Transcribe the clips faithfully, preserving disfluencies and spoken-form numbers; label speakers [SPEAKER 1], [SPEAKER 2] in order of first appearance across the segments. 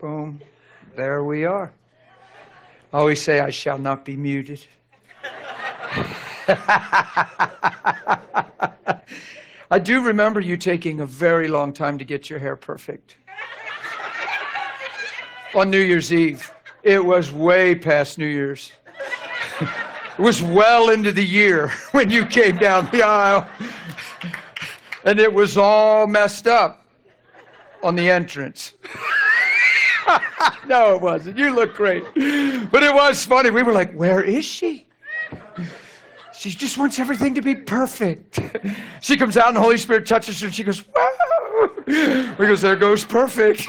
[SPEAKER 1] Boom. There we are. I always say I shall not be muted. I do remember you taking a very long time to get your hair perfect. On New Year's Eve. It was way past New Year's. It was well into the year when you came down the aisle. And it was all messed up on the entrance. No, it wasn't. You look great. But it was funny. We were like, where is she? She just wants everything to be perfect. She comes out and the Holy Spirit touches her and she goes, whoa. Because there goes perfect.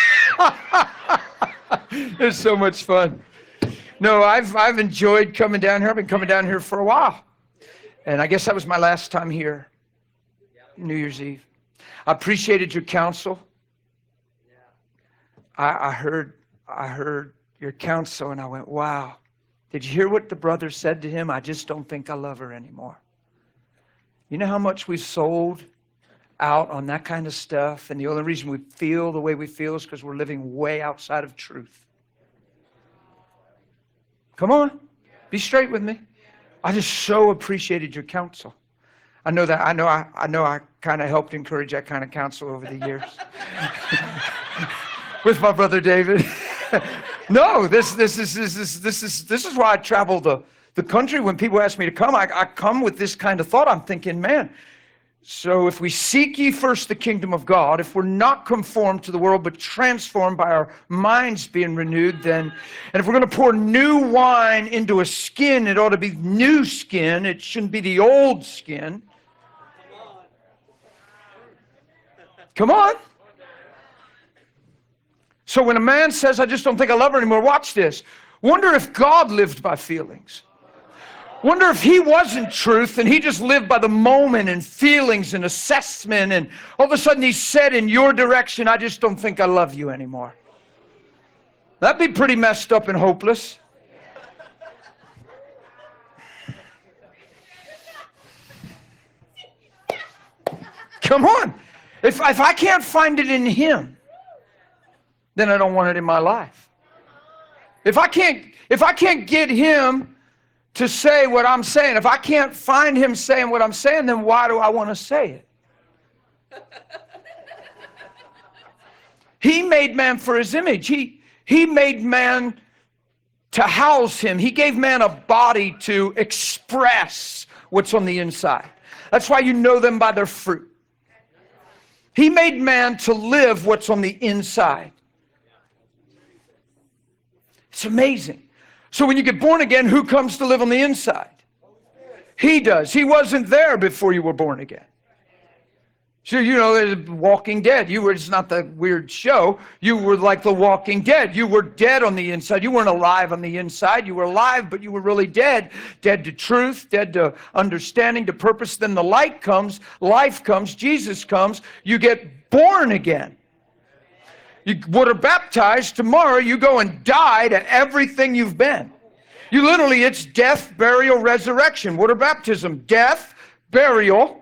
[SPEAKER 1] It's so much fun. No, I've I've enjoyed coming down here. I've been coming down here for a while. And I guess that was my last time here, New Year's Eve. I appreciated your counsel. I, I heard I heard your counsel and I went, wow. Did you hear what the brother said to him? I just don't think I love her anymore. You know how much we've sold out on that kind of stuff? And the only reason we feel the way we feel is because we're living way outside of truth. Come on, be straight with me. I just so appreciated your counsel. I know that I know I, I know I kind of helped encourage that kind of counsel over the years. With my brother David. No, this this is this is this is this is why I travel the, the country. When people ask me to come, I, I come with this kind of thought. I'm thinking, man, so if we seek ye first the kingdom of God, if we're not conformed to the world, but transformed by our minds being renewed, then, and if we're going to pour new wine into a skin, it ought to be new skin. It shouldn't be the old skin. Come on. So when a man says, I just don't think I love her anymore, watch this. Wonder if God lived by feelings. Wonder if he wasn't truth and he just lived by the moment and feelings and assessment, and all of a sudden he said in your direction, I just don't think I love you anymore. That'd be pretty messed up and hopeless. Come on. If, if I can't find it in him, then I don't want it in my life. If I can't, if I can't get him to say what I'm saying, if I can't find him saying what I'm saying, then why do I want to say it? He made man for his image. He, he made man to house him. He gave man a body to express what's on the inside. That's why you know them by their fruit. He made man to live what's on the inside. It's amazing. So when you get born again, who comes to live on the inside? He does. He wasn't there before you were born again. So, you know, Walking Dead. You were, it's not the weird show. You were like the Walking Dead. You were dead on the inside. You weren't alive on the inside. You were alive, but you were really dead. Dead to truth, dead to understanding, to purpose. Then the light comes, life comes, Jesus comes. You get born again. You water baptized, tomorrow you go and die to everything you've been. You literally, it's death, burial, resurrection. Water baptism, death, burial,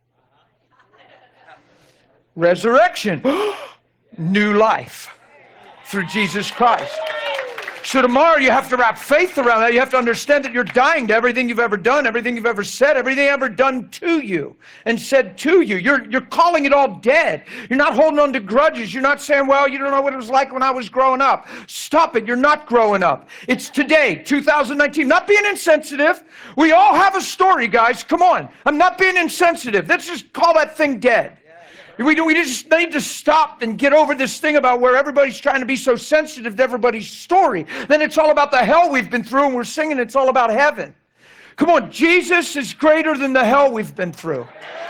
[SPEAKER 1] resurrection. New life through Jesus Christ. So tomorrow you have to wrap faith around that. You have to understand that you're dying to everything you've ever done, everything you've ever said, everything ever done to you and said to you. You're, you're calling it all dead. You're not holding on to grudges. You're not saying, well, you don't know what it was like when I was growing up. Stop it. You're not growing up. It's today, two thousand nineteen. Not being insensitive. We all have a story, guys. Come on. I'm not being insensitive. Let's just call that thing dead. We, we just need to stop and get over this thing about where everybody's trying to be so sensitive to everybody's story. Then it's all about the hell we've been through, and we're singing it's all about heaven. Come on, Jesus is greater than the hell we've been through.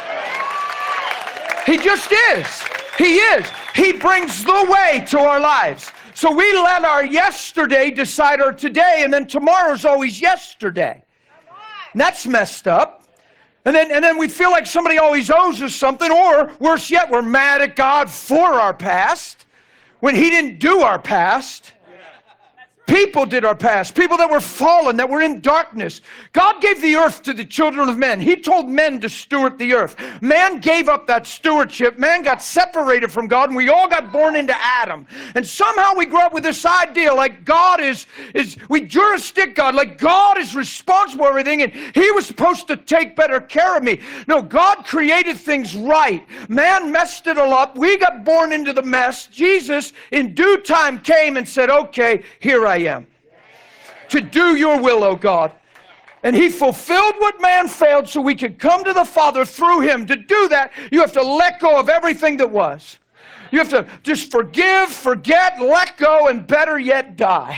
[SPEAKER 1] He just is. He is. He brings the way to our lives. So we let our yesterday decide our today, and then tomorrow's always yesterday. And that's messed up. And then, and then we feel like somebody always owes us something, or worse yet, we're mad at God for our past when he didn't do our past. People did our past. People that were fallen, that were in darkness. God gave the earth to the children of men. He told men to steward the earth. Man gave up that stewardship. Man got separated from God, and we all got born into Adam. And somehow we grew up with this idea like God is, is we jurisdict God, like God is responsible for everything, and He was supposed to take better care of me. No, God created things right. Man messed it all up. We got born into the mess. Jesus, in due time, came and said, okay, here I am, to do your will, O God. And He fulfilled what man failed so we could come to the Father through Him. To do that, you have to let go of everything that was. You have to just forgive, forget, let go, and better yet, die.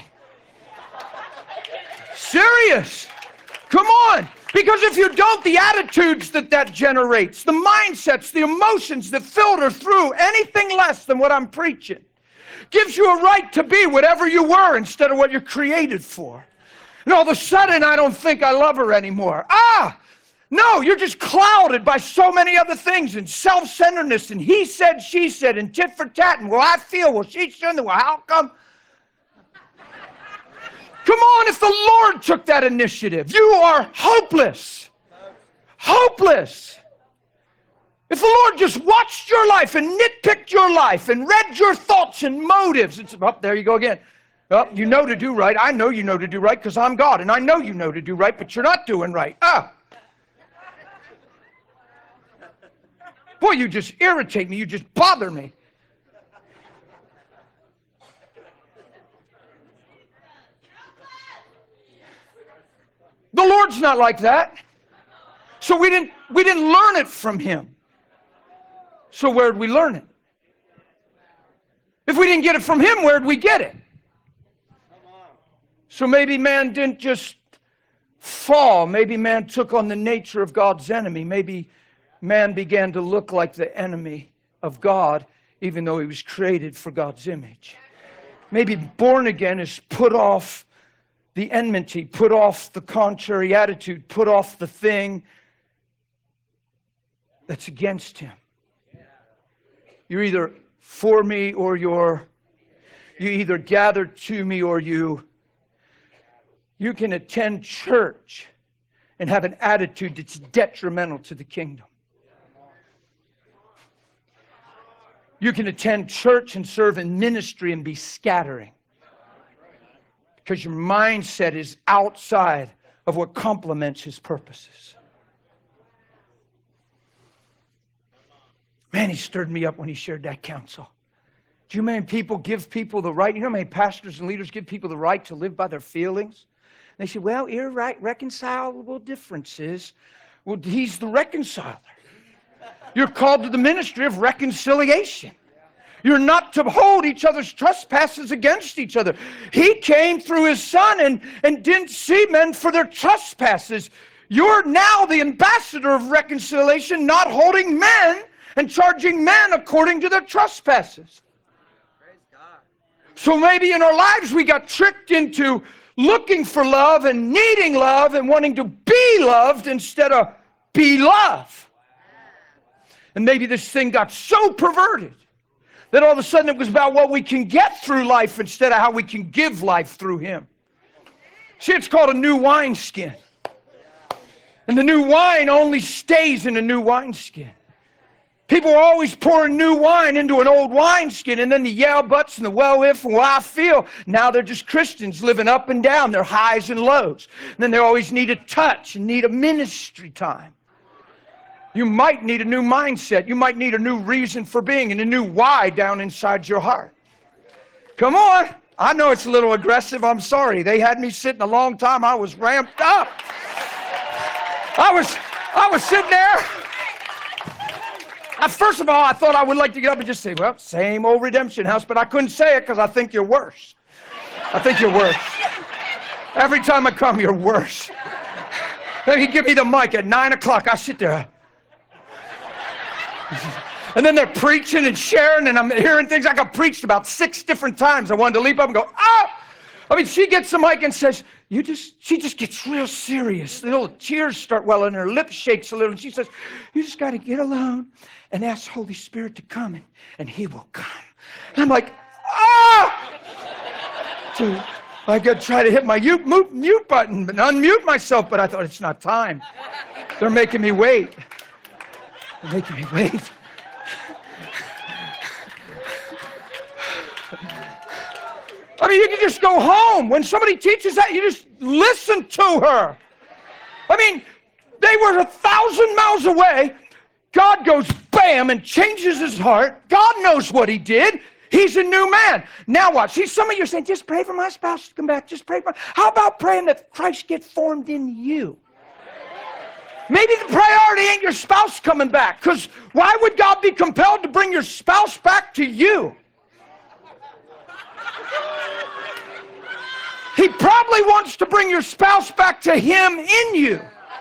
[SPEAKER 1] Serious. Come on. Because if you don't, the attitudes that that generates, the mindsets, the emotions that filter through anything less than what I'm preaching, gives you a right to be whatever you were instead of what you're created for. And all of a sudden, I don't think I love her anymore. Ah, no, you're just clouded by so many other things, and self-centeredness, and he said, she said, and tit for tat, and well, I feel, well, she shouldn't, well, how come? Come on, if the Lord took that initiative, you are hopeless. Hopeless. If the Lord just watched your life and nitpicked your life and read your thoughts and motives, it's up, oh, there you go again. Oh, you know to do right. I know you know to do right because I'm God, and I know you know to do right, but you're not doing right. Ah. Boy, you just irritate me. You just bother me. The Lord's not like that. So we didn't, we didn't learn it from Him. So where'd we learn it? If we didn't get it from Him, where'd we get it? So maybe man didn't just fall. Maybe man took on the nature of God's enemy. Maybe man began to look like the enemy of God, even though he was created for God's image. Maybe born again is put off the enmity, put off the contrary attitude, put off the thing that's against Him. You're either for me or you're, you either gather to me or you, you can attend church and have an attitude that's detrimental to the kingdom. You can attend church and serve in ministry and be scattering because your mindset is outside of what complements His purposes. Man, he stirred me up when he shared that counsel. Do you know how many people give people the right? You know how many pastors and leaders give people the right to live by their feelings? And they say, well, irre- reconcilable differences. Well, He's the reconciler. You're called to the ministry of reconciliation. You're not to hold each other's trespasses against each other. He came through His Son and, and didn't see men for their trespasses. You're now the ambassador of reconciliation, not holding men and charging men according to their trespasses. So maybe in our lives we got tricked into looking for love and needing love and wanting to be loved instead of be love. And maybe this thing got so perverted that all of a sudden it was about what we can get through life instead of how we can give life through Him. See, it's called a new wineskin. And the new wine only stays in a new wineskin. People are always pouring new wine into an old wineskin, and then the yeah buts and the well if and well I feel. Now they're just Christians living up and down, their highs and lows. And then they always need a touch and need a ministry time. You might need a new mindset. You might need a new reason for being and a new why down inside your heart. Come on. I know it's a little aggressive. I'm sorry. They had me sitting a long time. I was ramped up. I was, I was sitting there. I, first of all, I thought I would like to get up and just say, well, same old Redemption House, but I couldn't say it because I think you're worse. I think you're worse. Every time I come, you're worse. They give me the mic at nine o'clock. I sit there. And then they're preaching and sharing, and I'm hearing things I got preached about six different times. I wanted to leap up and go, ah! I mean, she gets the mic and says, you just, she just gets real serious. The little tears start welling, and her lip shakes a little, and she says, you just got to get alone and ask Holy Spirit to come, and, and He will come. And I'm like, ah! Dude, I could try to hit my mute, mute, mute button and unmute myself, but I thought it's not time. They're making me wait. They're making me wait. I mean, you can just go home. When somebody teaches that, you just listen to her. I mean, they were a thousand miles away. God goes bam and changes his heart. God knows what he did. He's a new man. Now what? See, some of you are saying, just pray for my spouse to come back. Just pray for my... How about praying that Christ get formed in you? Maybe the priority ain't your spouse coming back, because why would God be compelled to bring your spouse back to you? He probably wants to bring your spouse back to him in you.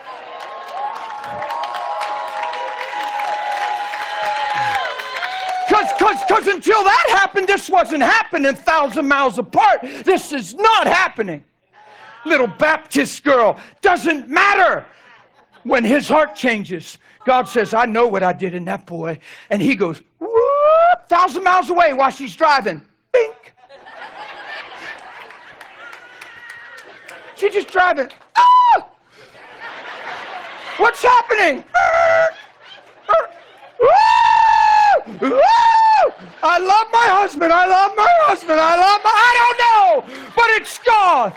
[SPEAKER 1] Because until that happened, this wasn't happening a thousand miles apart. This is not happening. Little Baptist girl, doesn't matter. When his heart changes, God says, I know what I did in that boy. And he goes, whoop, thousand miles away while she's driving. Bink. She's just driving. Ah! What's happening? I love my husband. I love my husband. I love my... I don't know, but it's God.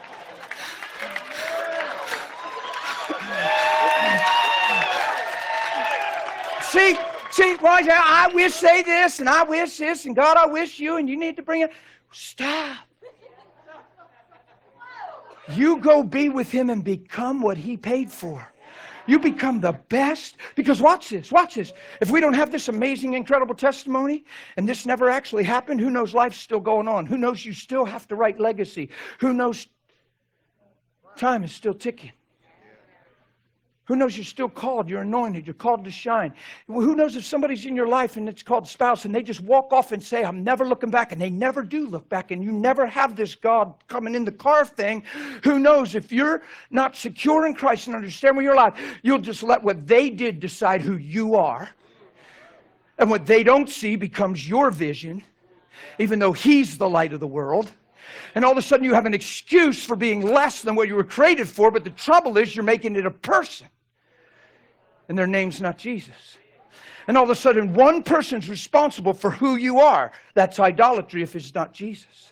[SPEAKER 1] See, see, well, I wish say this, and I wish this, and God, I wish you, and you need to bring it. Stop. You go be with him and become what he paid for. You become the best, because watch this, watch this. If we don't have this amazing, incredible testimony, and this never actually happened, who knows life's still going on? Who knows you still have to write legacy? Who knows time is still ticking? Who knows you're still called, you're anointed, you're called to shine? Who knows if somebody's in your life and it's called spouse and they just walk off and say, I'm never looking back, and they never do look back, and you never have this God coming in the car thing. Who knows if you're not secure in Christ and understand where you're alive, you'll just let what they did decide who you are. And what they don't see becomes your vision, even though he's the light of the world. And all of a sudden you have an excuse for being less than what you were created for, but the trouble is you're making it a person. And their name's not Jesus. And all of a sudden, one person's responsible for who you are. That's idolatry if it's not Jesus.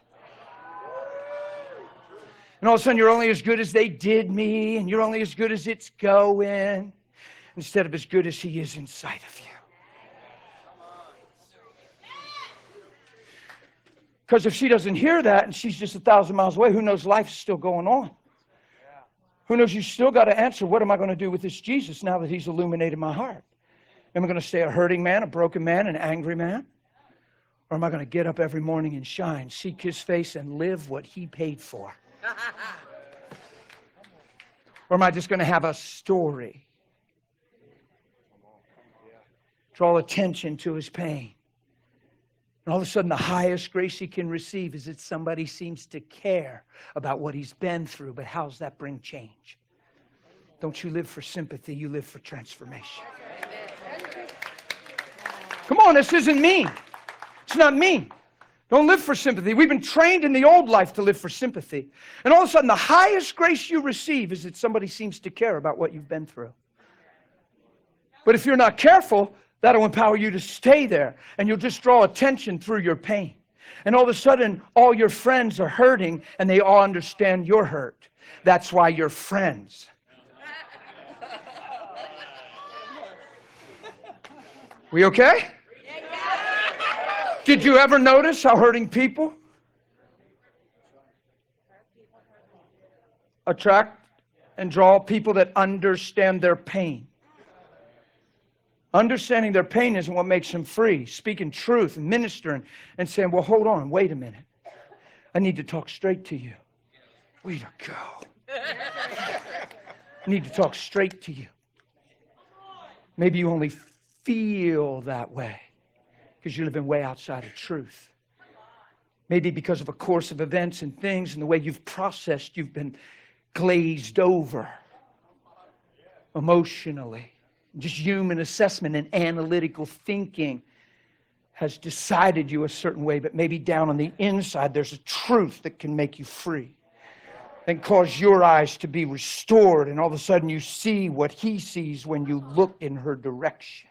[SPEAKER 1] And all of a sudden, you're only as good as they did me, and you're only as good as it's going, instead of as good as he is inside of you. Because if she doesn't hear that, and she's just a thousand miles away, who knows life's still going on? Who knows you still got to answer, what am I going to do with this Jesus now that he's illuminated my heart? Am I going to stay a hurting man, a broken man, an angry man? Or am I going to get up every morning and shine, seek his face, and live what he paid for? Or am I just going to have a story? Draw attention to his pain. And all of a sudden, the highest grace he can receive is that somebody seems to care about what he's been through. But how's that bring change? Don't you live for sympathy, you live for transformation. Come on, this isn't mean. It's not mean. Don't live for sympathy. We've been trained in the old life to live for sympathy. And all of a sudden, the highest grace you receive is that somebody seems to care about what you've been through. But if you're not careful, that'll empower you to stay there, and you'll just draw attention through your pain. And all of a sudden, all your friends are hurting, and they all understand your hurt. That's why you're friends. We okay? Did you ever notice how hurting people attract and draw people that understand their pain? Understanding their pain isn't what makes them free. Speaking truth and ministering and saying, well, hold on, wait a minute. I need to talk straight to you. Way to go. I need to talk straight to you. Maybe you only feel that way because you're living way outside of truth. Maybe because of a course of events and things and the way you've processed, you've been glazed over emotionally. Just human assessment and analytical thinking. has decided you a certain way, but maybe down on the inside there's a truth that can make you free and cause your eyes to be restored, and all of a sudden you see what he sees when you look in her direction.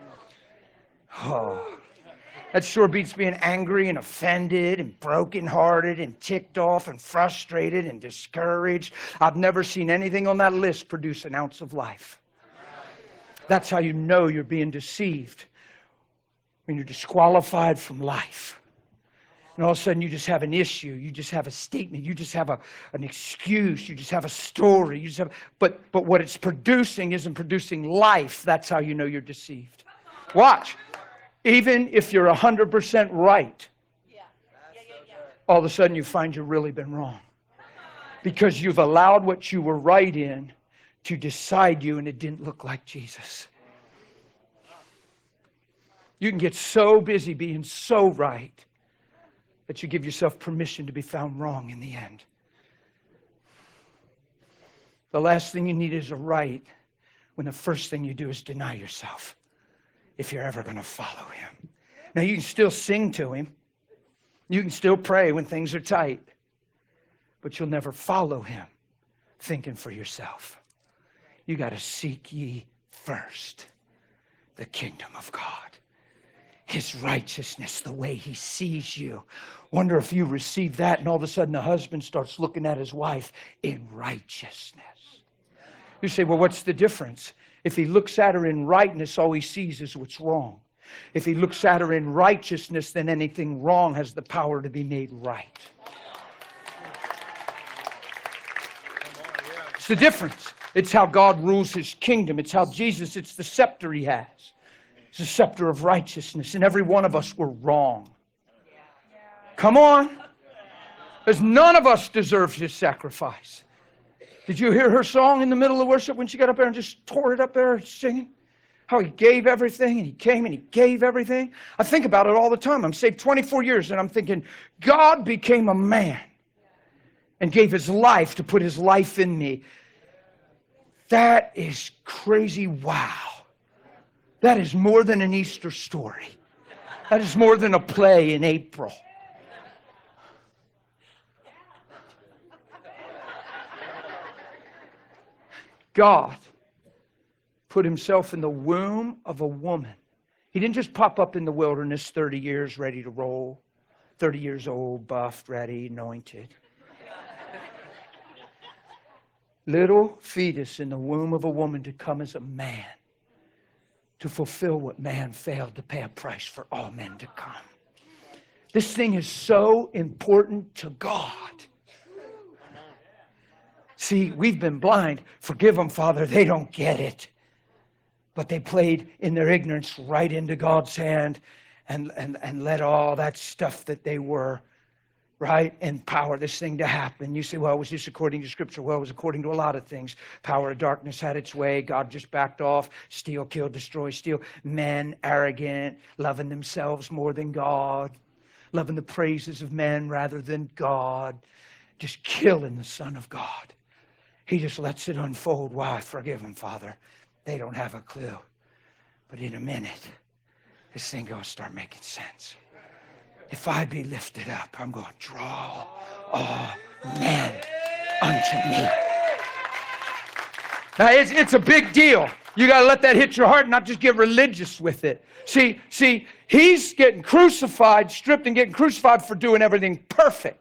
[SPEAKER 1] Oh, that sure beats being angry and offended and brokenhearted and ticked off and frustrated and discouraged. I've never seen anything on that list produce an ounce of life. That's how you know you're being deceived. When you're disqualified from life. And all of a sudden you just have an issue. You just have a statement. You just have a, an excuse. You just have a story. You just have, but, but what it's producing isn't producing life. That's how you know you're deceived. Watch. Even if you're one hundred percent right, all of a sudden you find you've really been wrong. Because you've allowed what you were right in to decide you, and it didn't look like Jesus. You can get so busy being so right that you give yourself permission to be found wrong in the end. The last thing you need is a right when the first thing you do is deny yourself if you're ever going to follow him. Now, you can still sing to him. You can still pray when things are tight. But you'll never follow him thinking for yourself. You got to seek ye first the kingdom of God. His righteousness, the way he sees you. Wonder if you receive that, and all of a sudden the husband starts looking at his wife in righteousness. You say, well, what's the difference? If he looks at her in rightness, all he sees is what's wrong. If he looks at her in righteousness, then anything wrong has the power to be made right. It's the difference. It's how God rules his kingdom. It's how Jesus, it's the scepter he has. It's a scepter of righteousness, and every one of us were wrong. Come on. Because none of us deserves his sacrifice. Did you hear her song in the middle of worship when she got up there and just tore it up there singing? How he gave everything, and he came and he gave everything. I think about it all the time. I'm saved twenty-four years, and I'm thinking, God became a man and gave his life to put his life in me. That is crazy. Wow. That is more than an Easter story. That is more than a play in April. God put himself in the womb of a woman. He didn't just pop up in the wilderness thirty years ready to roll. thirty years old, buffed, ready, anointed. Little fetus in the womb of a woman to come as a man. To fulfill what man failed, to pay a price for all men to come. This thing is so important to God. See, we've been blind. Forgive them, Father, they don't get it. But they played in their ignorance right into God's hand and, and, and let all that stuff that they were, right, empower this thing to happen. You say, well, was this according to Scripture? Well, it was according to a lot of things. Power of darkness had its way. God just backed off. Steal, kill, destroy, steal. Men, arrogant, loving themselves more than God. Loving the praises of men rather than God. Just killing the Son of God. He just lets it unfold. Why? Forgive them, Father. They don't have a clue. But in a minute, this thing going to start making sense. If I be lifted up, I'm going to draw all men unto me. Now, it's, it's a big deal. You got to let that hit your heart and not just get religious with it. See, see, he's getting crucified, stripped and getting crucified for doing everything perfect.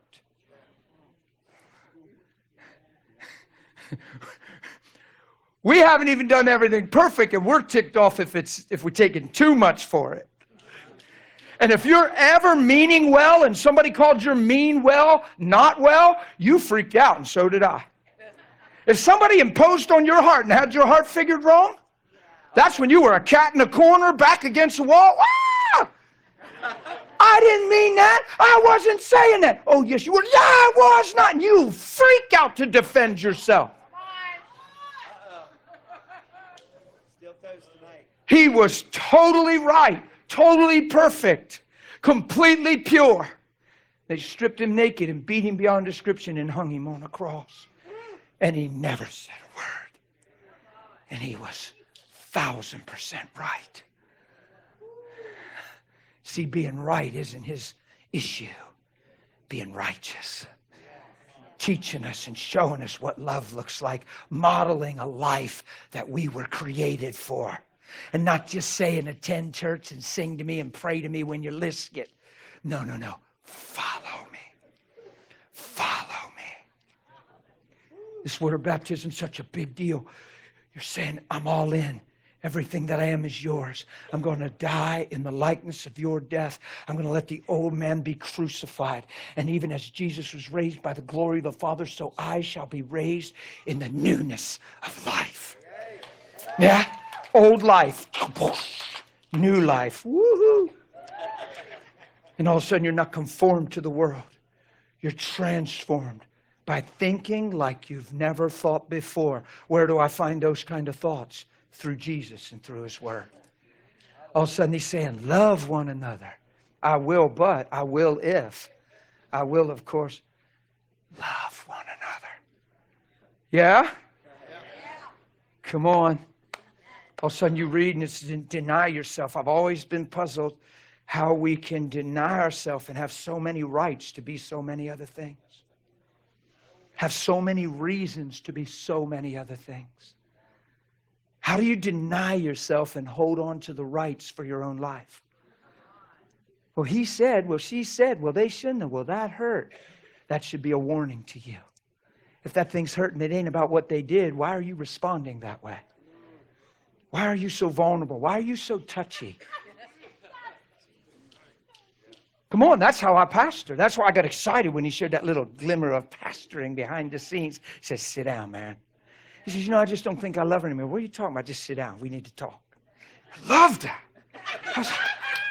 [SPEAKER 1] We haven't even done everything perfect, and we're ticked off if it's if we're taking too much for it. And if you're ever meaning well and somebody called your mean well not well, you freaked out, and so did I. If somebody imposed on your heart and had your heart figured wrong, that's when you were a cat in a corner, back against the wall. Ah! I didn't mean that. I wasn't saying that. Oh, yes, you were. Yeah, I was not. And you freak out to defend yourself. He was totally right, totally perfect, completely pure. They stripped him naked and beat him beyond description and hung him on a cross. And he never said a word. And he was thousand percent right. See, being right isn't his issue. Being righteous. Teaching us and showing us what love looks like. Modeling a life that we were created for. And not just saying attend church and sing to me and pray to me when you list it. No, no, no. Follow me. Follow me. This water baptism is such a big deal. You're saying, I'm all in. Everything that I am is yours. I'm going to die in the likeness of your death. I'm going to let the old man be crucified. And even as Jesus was raised by the glory of the Father, so I shall be raised in the newness of life. Yeah? Old life. New life. Woohoo! And all of a sudden you're not conformed to the world. You're transformed by thinking like you've never thought before. Where do I find those kind of thoughts? Through Jesus and through his word. All of a sudden he's saying, love one another. I will, but I will if. I will, of course, love one another. Yeah? Come on. All of a sudden you read and it's deny yourself. I've always been puzzled how we can deny ourselves and have so many rights to be so many other things. Have so many reasons to be so many other things. How do you deny yourself and hold on to the rights for your own life? Well, he said, well, she said, well, they shouldn't have. Well, that hurt. That should be a warning to you. If that thing's hurting, it ain't about what they did. Why are you responding that way? Why are you so vulnerable? Why are you so touchy? Come on, that's how I pastor. That's why I got excited when he shared that little glimmer of pastoring behind the scenes. He says, sit down, man. He says, you know, I just don't think I love her anymore. What are you talking about? Just sit down. We need to talk. I loved that. I was,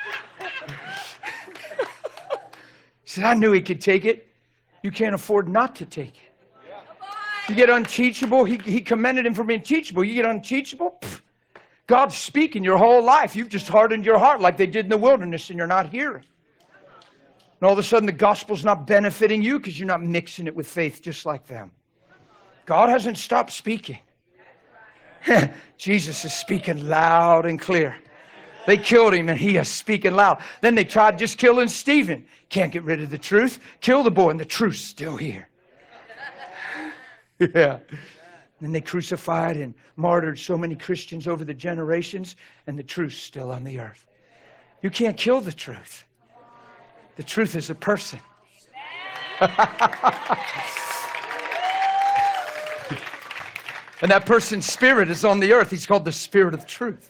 [SPEAKER 1] he said, I knew he could take it. You can't afford not to take it. You get unteachable. He, he commended him for being teachable. You get unteachable. Pff, God's speaking your whole life. You've just hardened your heart like they did in the wilderness and you're not hearing. And all of a sudden the gospel's not benefiting you because you're not mixing it with faith just like them. God hasn't stopped speaking. Jesus is speaking loud and clear. They killed him and he is speaking loud. Then they tried just killing Stephen. Can't get rid of the truth. Kill the boy and the truth's still here. Yeah. And they crucified and martyred so many Christians over the generations and the truth's still on the earth. You can't kill the truth. The truth is a person. And that person's spirit is on the earth. He's called the Spirit of Truth.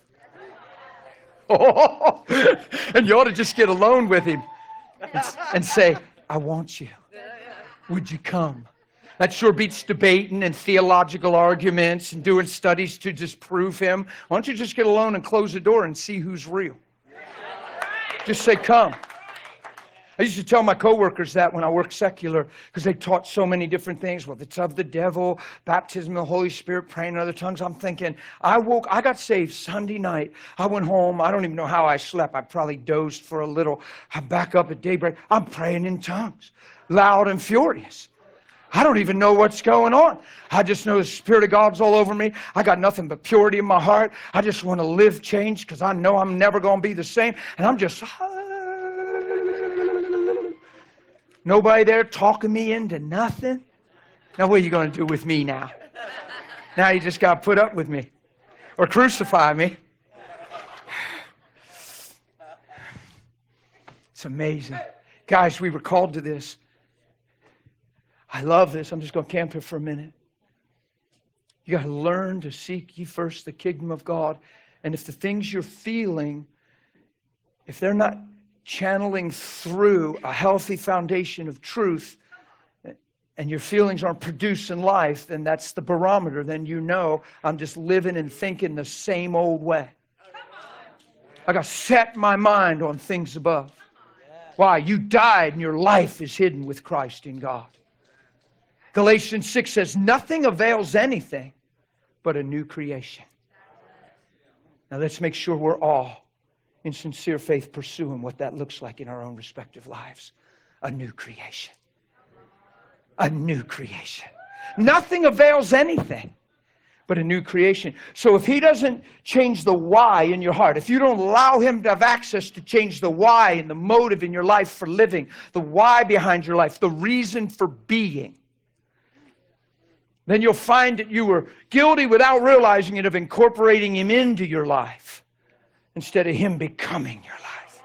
[SPEAKER 1] Oh, and you ought to just get alone with him and, and say, I want you. Would you come? That sure beats debating and theological arguments and doing studies to disprove him. Why don't you just get alone and close the door and see who's real? Just say, come. I used to tell my coworkers that when I worked secular because they taught so many different things. Well, it's of the devil, baptism of the Holy Spirit, praying in other tongues. I'm thinking, I woke, I got saved Sunday night. I went home. I don't even know how I slept. I probably dozed for a little. I back up at daybreak. I'm praying in tongues, loud and furious. I don't even know what's going on. I just know the Spirit of God's all over me. I got nothing but purity in my heart. I just want to live changed because I know I'm never going to be the same. And I'm just... Nobody there talking me into nothing. Now what are you going to do with me now? Now you just got to put up with me or crucify me. It's amazing. Guys, we were called to this. I love this. I'm just going to camp here for a minute. You got to learn to seek ye first the kingdom of God. And if the things you're feeling, if they're not channeling through a healthy foundation of truth, and your feelings aren't producing life, then that's the barometer. Then you know I'm just living and thinking the same old way. I got to set my mind on things above. Why? You died and your life is hidden with Christ in God. Galatians six says, nothing avails anything but a new creation. Now let's make sure we're all in sincere faith pursuing what that looks like in our own respective lives. A new creation. A new creation. Nothing avails anything. but a new creation. So if he doesn't change the why in your heart, if you don't allow him to have access to change the why and the motive in your life for living, the why behind your life, the reason for being, then you'll find that you were guilty without realizing it of incorporating him into your life instead of him becoming your life.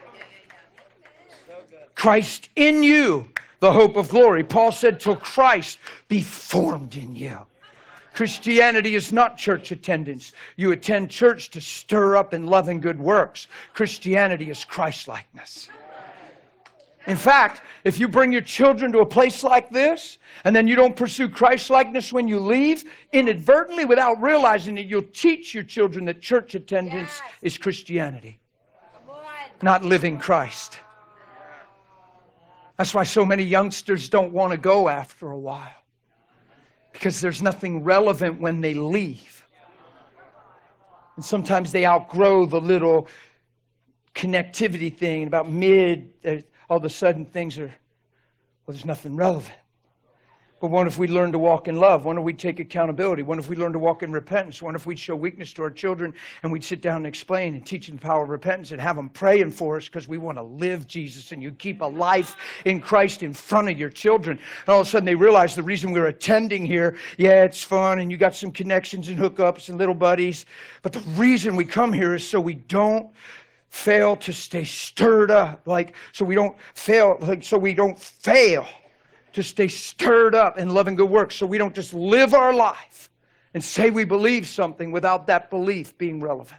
[SPEAKER 1] Christ in you, the hope of glory. Paul said, till Christ be formed in you. Christianity is not church attendance. You attend church to stir up in love and good works. Christianity is Christ-likeness. In fact, if you bring your children to a place like this, and then you don't pursue Christ-likeness when you leave, inadvertently, without realizing it, you'll teach your children that church attendance yes. is Christianity, not living Christ. That's why so many youngsters don't want to go after a while. Because there's nothing relevant when they leave. And sometimes they outgrow the little connectivity thing about mid, all of a sudden things are, well, there's nothing relevant. But what if we learn to walk in love? What if we take accountability? What if we learn to walk in repentance? What if we show weakness to our children and we'd sit down and explain and teach them the power of repentance and have them praying for us because we want to live Jesus, and you keep a life in Christ in front of your children. And all of a sudden they realize the reason we're attending here, yeah, it's fun and you got some connections and hookups and little buddies, but the reason we come here is so we don't fail to stay stirred up, like so we don't fail, like so we don't fail. To stay stirred up in love and good works, so we don't just live our life and say we believe something without that belief being relevant.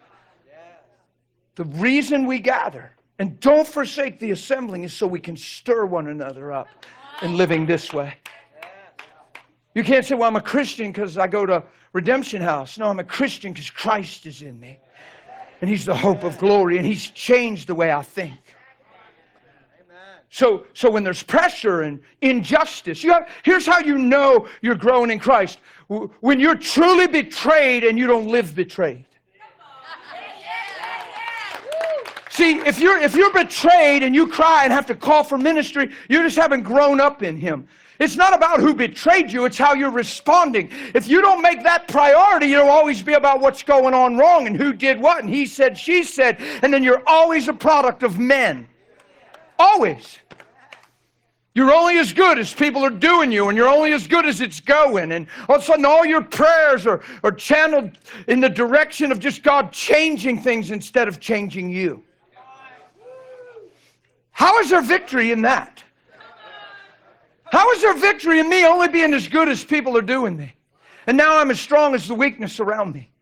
[SPEAKER 1] The reason we gather, and don't forsake the assembling, is so we can stir one another up in living this way. You can't say, well, I'm a Christian because I go to Redemption House. No, I'm a Christian because Christ is in me. And he's the hope of glory, and he's changed the way I think. So, so when there's pressure and injustice, you have, here's how you know you're growing in Christ. When you're truly betrayed and you don't live betrayed. See, if you're, if you're betrayed and you cry and have to call for ministry, you just haven't grown up in him. It's not about who betrayed you, it's how you're responding. If you don't make that priority, it'll always be about what's going on wrong and who did what, and he said, she said, and then you're always a product of men. Always. You're only as good as people are doing you, and you're only as good as it's going. And all of a sudden, all your prayers are, are channeled in the direction of just God changing things instead of changing you. How is there victory in that? How is there victory in me only being as good as people are doing me? And now I'm as strong as the weakness around me.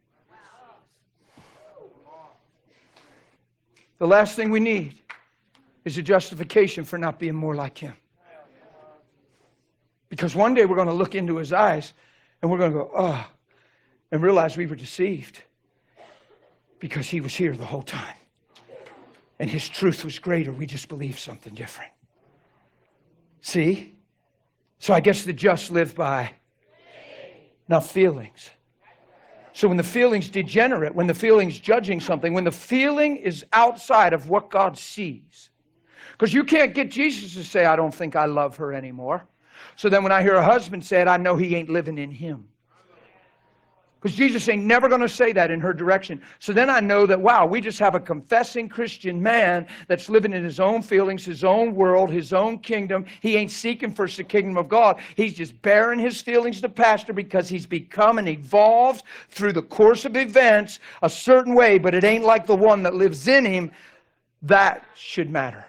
[SPEAKER 1] The last thing we need is a justification for not being more like him. Because one day we're going to look into his eyes and we're going to go, oh, and realize we were deceived because he was here the whole time. And his truth was greater. We just believed something different. See? So I guess the just live by not feelings. So when the feelings degenerate, when the feeling's judging something, when the feeling is outside of what God sees, because you can't get Jesus to say, I don't think I love her anymore. So then when I hear a husband say it, I know he ain't living in him. Because Jesus ain't never going to say that in her direction. So then I know that, wow, we just have a confessing Christian man that's living in his own feelings, his own world, his own kingdom. He ain't seeking first the kingdom of God. He's just bearing his feelings to pastor because he's become and evolved through the course of events a certain way, but it ain't like the one that lives in him. That should matter.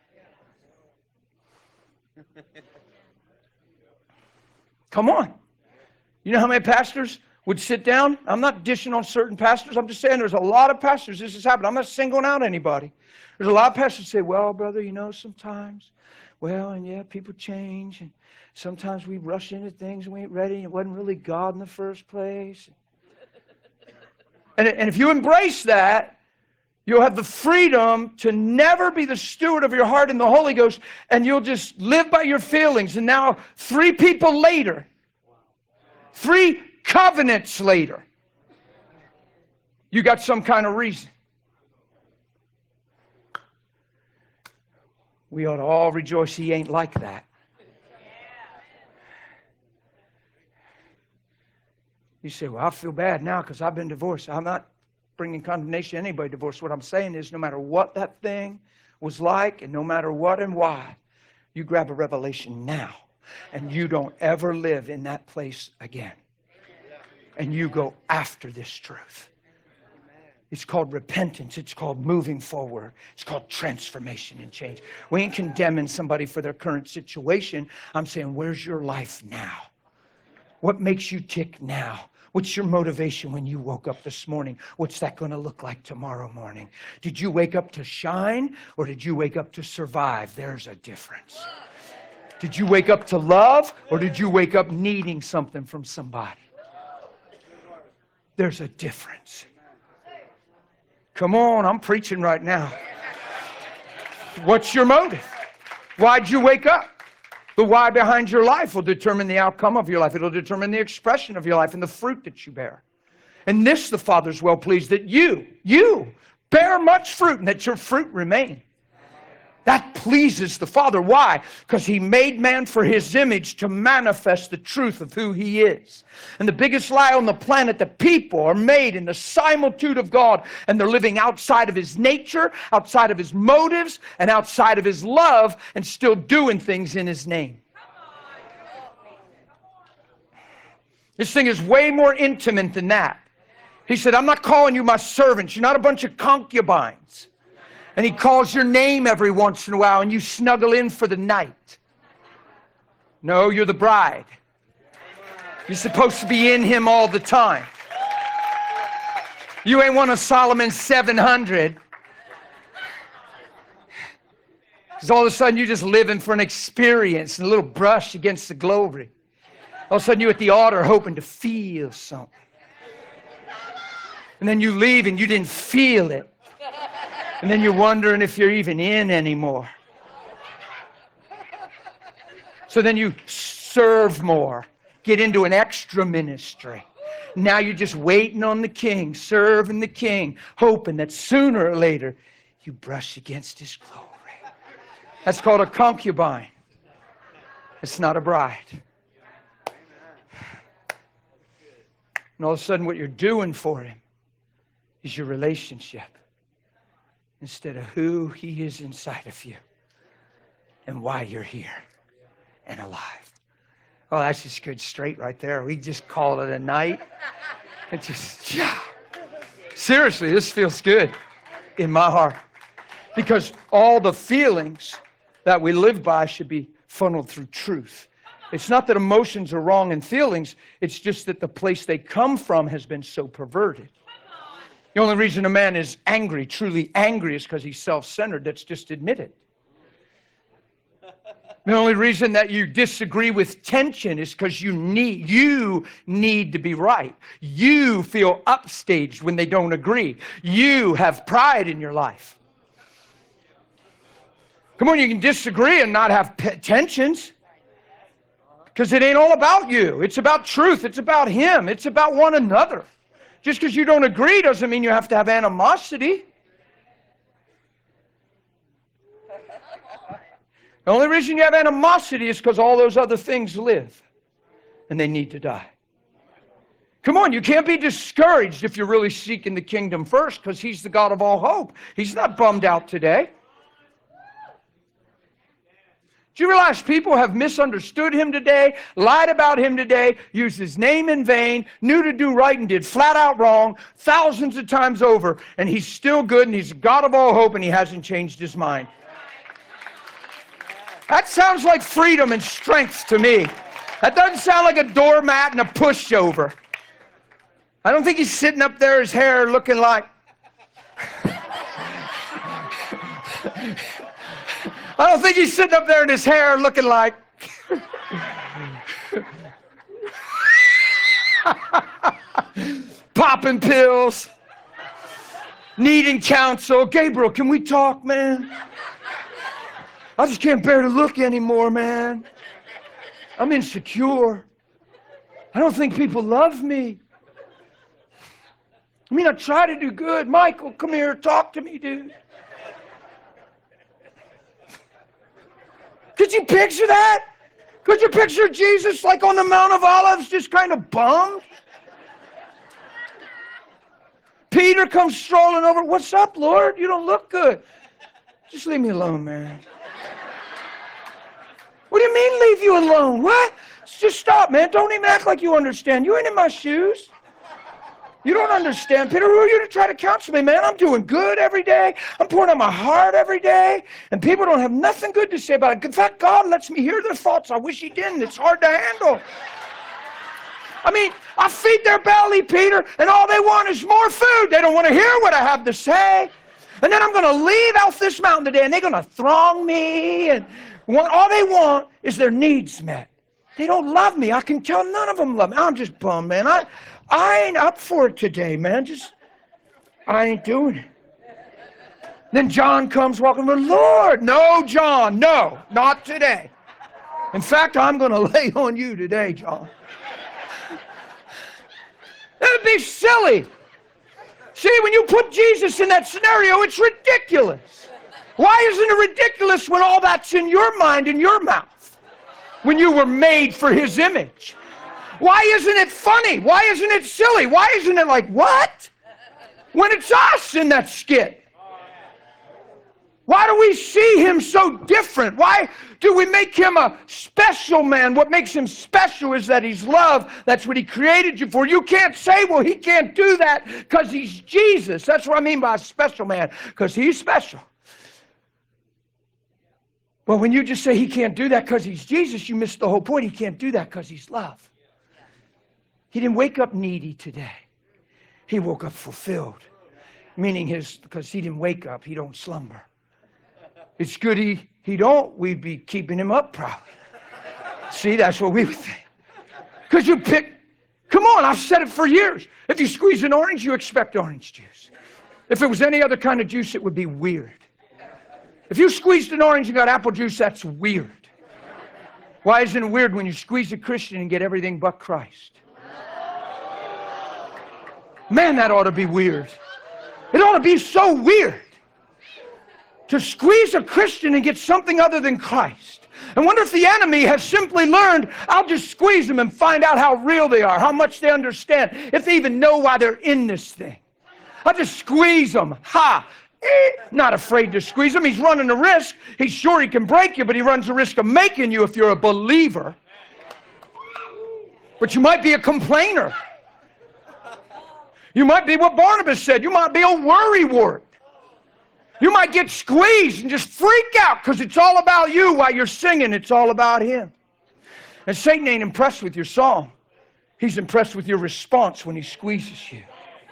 [SPEAKER 1] Come on. You know how many pastors would sit down? I'm not dishing on certain pastors. I'm just saying there's a lot of pastors this has happened. I'm not singling out anybody. There's a lot of pastors say, well, brother, you know, sometimes, well, and yeah, people change. And sometimes we rush into things and we ain't ready. It wasn't really God in the first place. And, and if you embrace that, you'll have the freedom to never be the steward of your heart in the Holy Ghost, and you'll just live by your feelings. And now, three people later, three covenants later, you got some kind of reason. We ought to all rejoice he ain't like that. You say, well, I feel bad now because I've been divorced. I'm not bringing condemnation to anybody divorced. What I'm saying is no matter what that thing was like and no matter what and why, you grab a revelation now and you don't ever live in that place again. And you go after this truth. It's called repentance. It's called moving forward. It's called transformation and change. We ain't condemning somebody for their current situation. I'm saying, where's your life now? What makes you tick now? What's your motivation when you woke up this morning? What's that going to look like tomorrow morning? Did you wake up to shine or did you wake up to survive? There's a difference. Did you wake up to love or did you wake up needing something from somebody? There's a difference. Come on, I'm preaching right now. What's your motive? Why'd you wake up? The why behind your life will determine the outcome of your life. It'll determine the expression of your life and the fruit that you bear. And this the Father's well pleased, that you, you bear much fruit and that your fruit remain. That pleases the Father. Why? Because He made man for His image to manifest the truth of who He is. And the biggest lie on the planet, that people are made in the similitude of God and they're living outside of His nature, outside of His motives, and outside of His love, and still doing things in His name. This thing is way more intimate than that. He said, I'm not calling you my servants. You're not a bunch of concubines. And He calls your name every once in a while and you snuggle in for the night. No, you're the bride. You're supposed to be in Him all the time. You ain't one of Solomon's seven hundred. Because all of a sudden you're just living for an experience and a little brush against the glory. All of a sudden you're at the altar hoping to feel something. And then you leave and you didn't feel it. And then you're wondering if you're even in anymore. So then you serve more, get into an extra ministry. Now you're just waiting on the King, serving the King, hoping that sooner or later you brush against His glory. That's called a concubine. It's not a bride. And all of a sudden what you're doing for Him is your relationship, instead of who He is inside of you and why you're here and alive. Oh, that's just good straight right there. We just call it a night. It just, yeah. Seriously, this feels good in my heart. Because all the feelings that we live by should be funneled through truth. It's not that emotions are wrong in feelings. It's just that the place they come from has been so perverted. The only reason a man is angry, truly angry, is because he's self-centered. That's just admitted. The only reason that you disagree with tension is because you need, you need to be right. You feel upstaged when they don't agree. You have pride in your life. Come on, you can disagree and not have pe- tensions. Because it ain't all about you. It's about truth. It's about Him. It's about one another. Just because you don't agree doesn't mean you have to have animosity. The only reason you have animosity is because all those other things live. And they need to die. Come on, you can't be discouraged if you're really seeking the kingdom first, because He's the God of all hope. He's not bummed out today. Do you realize people have misunderstood Him today, lied about Him today, used His name in vain, knew to do right and did flat out wrong thousands of times over, and He's still good and He's the God of all hope and He hasn't changed His mind? That sounds like freedom and strength to me. That doesn't sound like a doormat and a pushover. I don't think He's sitting up there, His hair looking like... I don't think He's sitting up there in His hair looking like... popping pills, needing counsel. Gabriel, can we talk, man? I just can't bear to look anymore, man. I'm insecure. I don't think people love me. I mean, I try to do good. Michael, come here, talk to me, dude. Could you picture that? Could you picture Jesus like on the Mount of Olives just kind of bummed? Peter comes strolling over. What's up, Lord? You don't look good. Just leave me alone, man. What do you mean leave you alone? What? Just stop, man. Don't even act like you understand. You ain't in my shoes. You don't understand, Peter. Who are you to try to counsel me, man? I'm doing good every day. I'm pouring out my heart every day. And people don't have nothing good to say about it. In fact, God lets me hear their thoughts. I wish He didn't. It's hard to handle. I mean, I feed their belly, Peter, and all they want is more food. They don't want to hear what I have to say. And then I'm going to leave off this mountain today, and they're going to throng me. And want, all they want is their needs met. They don't love me. I can tell none of them love me. I'm just bummed, man. I, I ain't up for it today, man. Just, I ain't doing it. Then John comes walking, the Lord. No, John, no, not today. In fact, I'm going to lay on you today, John. That'd be silly. See, when you put Jesus in that scenario, it's ridiculous. Why isn't it ridiculous when all that's in your mind, in your mouth? When you were made for His image. Why isn't it funny? Why isn't it silly? Why isn't it like, what? When it's us in that skit. Why do we see Him so different? Why do we make Him a special man? What makes Him special is that He's love. That's what He created you for. You can't say, well, He can't do that because He's Jesus. That's what I mean by a special man, because He's special. Well, when you just say He can't do that because He's Jesus, you miss the whole point. He can't do that because He's love. He didn't wake up needy today. He woke up fulfilled. Meaning his, because He didn't wake up, He don't slumber. It's good he, he don't, we'd be keeping Him up probably. See, that's what we would think. Because you pick, come on, I've said it for years. If you squeeze an orange, you expect orange juice. If it was any other kind of juice, it would be weird. If you squeezed an orange and got apple juice, that's weird. Why isn't it weird when you squeeze a Christian and get everything but Christ? Man, that ought to be weird. It ought to be so weird to squeeze a Christian and get something other than Christ. I wonder if the enemy has simply learned, I'll just squeeze them and find out how real they are, how much they understand, if they even know why they're in this thing. I'll just squeeze them. Ha! Eh, not afraid to squeeze him. He's running a risk. He's sure he can break you, but he runs the risk of making you if you're a believer. But you might be a complainer. You might be what Barnabas said. You might be a worrywart. You might get squeezed and just freak out because it's all about you while you're singing. It's all about Him. And Satan ain't impressed with your song. He's impressed with your response when he squeezes you.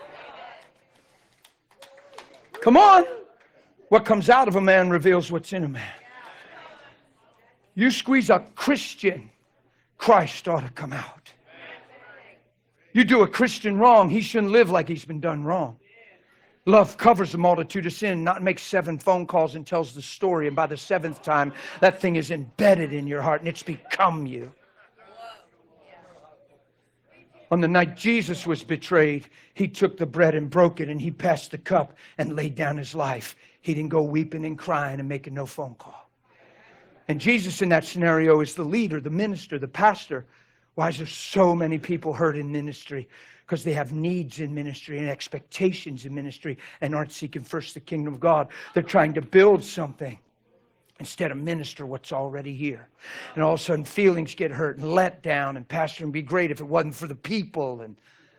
[SPEAKER 1] Come on. What comes out of a man reveals what's in a man. You squeeze a Christian, Christ ought to come out. You do a Christian wrong, he shouldn't live like he's been done wrong. Love covers a multitude of sin, not makes seven phone calls and tells the story, and by the seventh time, that thing is embedded in your heart and it's become you. On the night Jesus was betrayed, He took the bread and broke it, and He passed the cup and laid down His life. He didn't go weeping and crying and making no phone call. And Jesus in that scenario is the leader, the minister, the pastor. Why is there so many people hurt in ministry? Because they have needs in ministry and expectations in ministry and aren't seeking first the kingdom of God. They're trying to build something instead of minister what's already here. And all of a sudden feelings get hurt and let down, and pastor would be great if it wasn't for the people. And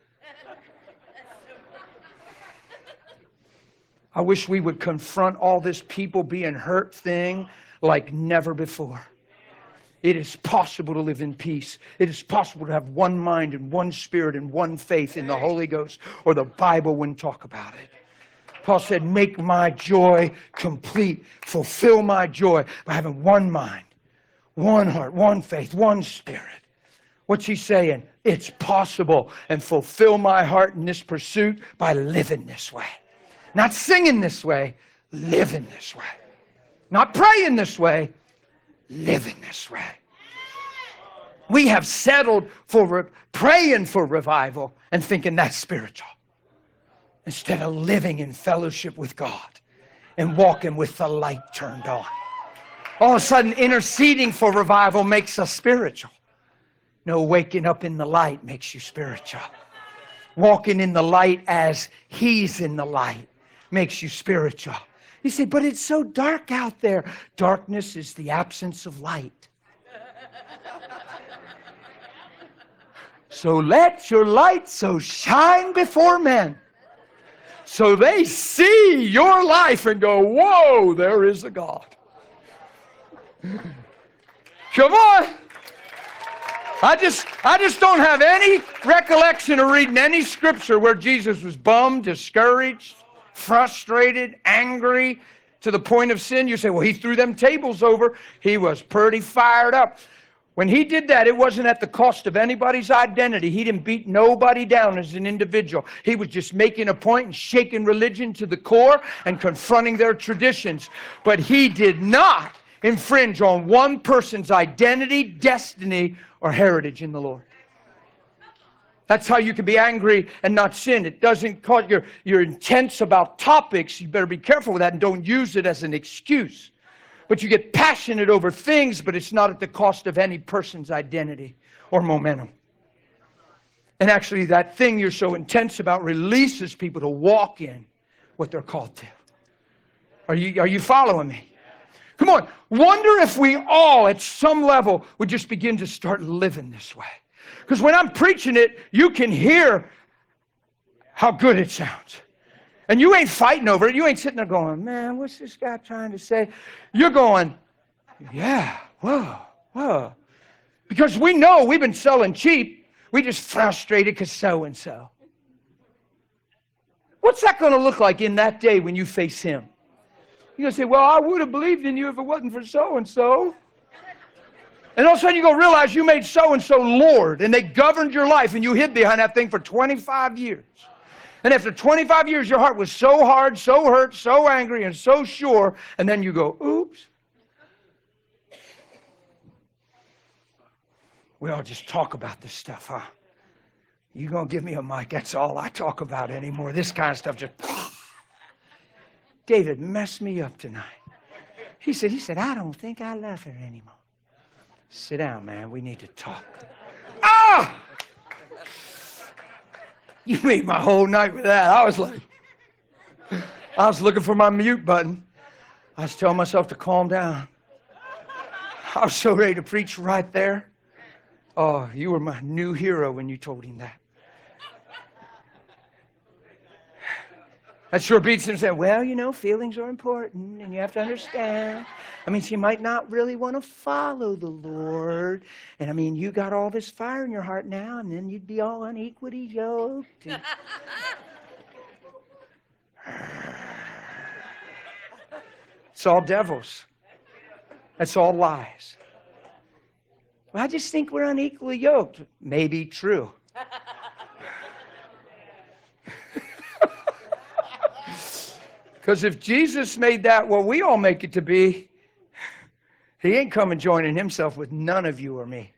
[SPEAKER 1] I wish we would confront all this people being hurt thing like never before. It is possible to live in peace. It is possible to have one mind and one spirit and one faith in the Holy Ghost, or the Bible wouldn't talk about it. Paul said, make my joy complete. Fulfill my joy by having one mind, one heart, one faith, one spirit. What's he saying? It's possible. And fulfill my heart in this pursuit by living this way. Not singing this way, living this way. Not praying this way, living this way. We have settled for re- praying for revival and thinking that's spiritual, instead of living in fellowship with God and walking with the light turned on. All of a sudden, interceding for revival makes us spiritual. No, waking up in the light makes you spiritual. Walking in the light as He's in the light makes you spiritual. You say, but it's so dark out there. Darkness is the absence of light. So let your light so shine before men, so they see your life and go, whoa, there is a God. Come on. I just, I just don't have any recollection of reading any scripture where Jesus was bummed, discouraged, frustrated, angry, to the point of sin. You say, well, He threw them tables over. He was pretty fired up. When He did that, it wasn't at the cost of anybody's identity. He didn't beat nobody down as an individual. He was just making a point and shaking religion to the core and confronting their traditions. But He did not infringe on one person's identity, destiny, or heritage in the Lord. That's how you can be angry and not sin. It doesn't cause you're, you're intense about topics. You better be careful with that and don't use it as an excuse. But you get passionate over things, but it's not at the cost of any person's identity or momentum. And actually, that thing you're so intense about releases people to walk in what they're called to. Are you, are you following me? Come on. Wonder if we all, at some level, would just begin to start living this way. Because when I'm preaching it, you can hear how good it sounds. And you ain't fighting over it. You ain't sitting there going, man, what's this guy trying to say? You're going, yeah, whoa, whoa. Because we know we've been selling cheap. We just frustrated because so-and-so. What's that going to look like in that day when you face Him? You're going to say, well, I would have believed in you if it wasn't for so-and-so. And all of a sudden you go realize you made so-and-so Lord, and they governed your life, and you hid behind that thing for twenty-five years. And after twenty-five years, your heart was so hard, so hurt, so angry, and so sure, and then you go, oops. We all just talk about this stuff, huh? You gonna give me a mic? That's all I talk about anymore. This kind of stuff just... David messed me up tonight. He said, he said, I don't think I love her anymore. Sit down, man. We need to talk. Ah! You made my whole night with that. I was like, I was looking for my mute button. I was telling myself to calm down. I was so ready to preach right there. Oh, you were my new hero when you told him that. That sure beats him saying, well, you know, feelings are important and you have to understand. I mean, she might not really want to follow the Lord. And I mean, you got all this fire in your heart now, and then you'd be all unequally yoked. And... It's all devils. That's all lies. Well, I just think we're unequally yoked. Maybe true. Because if Jesus made that what we all make it to be, He ain't coming joining Himself with none of you or me.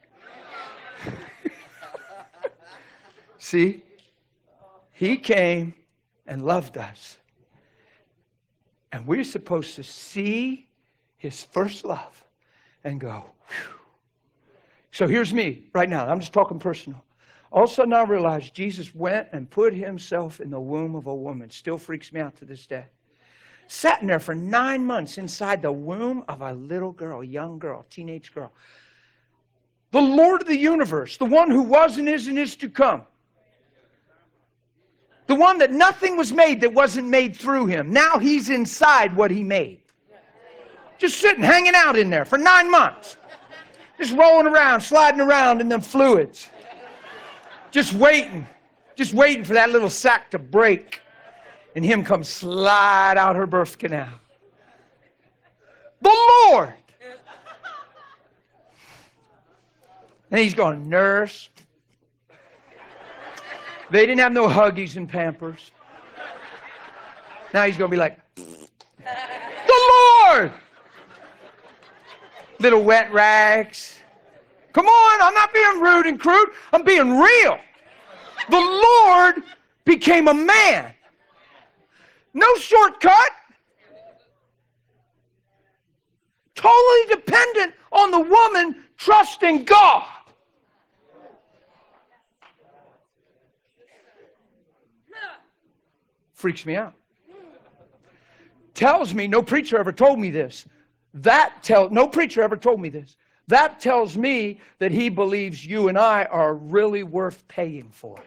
[SPEAKER 1] See? He came and loved us. And we're supposed to see His first love and go, whew. So here's me right now. I'm just talking personal. All of a sudden I realized Jesus went and put Himself in the womb of a woman. Still freaks me out to this day. Sat in there for nine months inside the womb of a little girl, a young girl, teenage girl. The Lord of the universe, the one who was and is and is to come. The one that nothing was made that wasn't made through Him. Now He's inside what He made. Just sitting, hanging out in there for nine months. Just rolling around, sliding around in them fluids. Just waiting. Just waiting for that little sack to break. And Him come slide out her birth canal. The Lord. And He's going, nurse. They didn't have no Huggies and Pampers. Now He's going to be like, the Lord. Little wet rags. Come on, I'm not being rude and crude. I'm being real. The Lord became a man. No shortcut. Totally dependent on the woman trusting God. Freaks me out. Tells me, no preacher ever told me this. That tell, no preacher ever told me this. That tells me that he believes you and I are really worth paying for.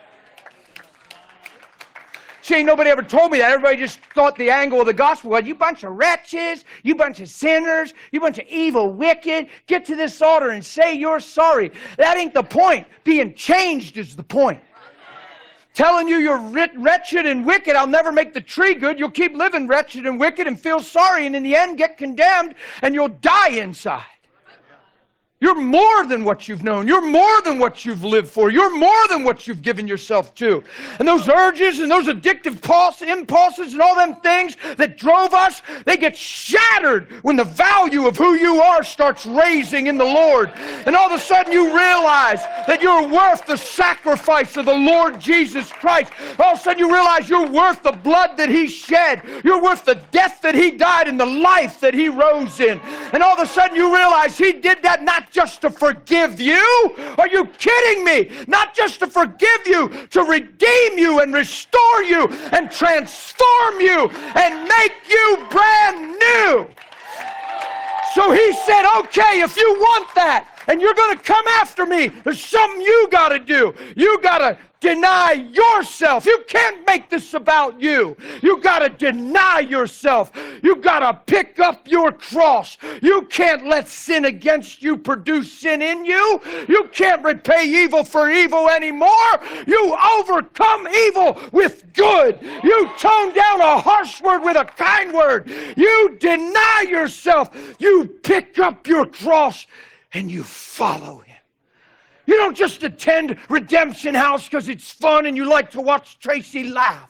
[SPEAKER 1] See, ain't nobody ever told me that. Everybody just thought the angle of the gospel was, you bunch of wretches, you bunch of sinners, you bunch of evil, wicked, get to this altar and say you're sorry. That ain't the point. Being changed is the point. Telling you you're wretched and wicked, I'll never make the tree good. You'll keep living wretched and wicked and feel sorry, and in the end get condemned, and you'll die inside. You're more than what you've known. You're more than what you've lived for. You're more than what you've given yourself to. And those urges and those addictive pulse, impulses and all them things that drove us, they get shattered when the value of who you are starts raising in the Lord. And all of a sudden you realize that you're worth the sacrifice of the Lord Jesus Christ. All of a sudden you realize you're worth the blood that He shed. You're worth the death that He died and the life that He rose in. And all of a sudden you realize He did that not just to forgive you. Are you kidding me? Not just to forgive you, to redeem you and restore you and transform you and make you brand new. So He said, okay, if you want that and you're going to come after me, there's something you got to do. You got to deny yourself. You can't make this about you. You got to deny yourself. You got to pick up your cross. You can't let sin against you produce sin in you. You can't repay evil for evil anymore. You overcome evil with good. You tone down a harsh word with a kind word. You deny yourself. You pick up your cross and you follow Him. You don't just attend Redemption House because it's fun and you like to watch Tracy laugh.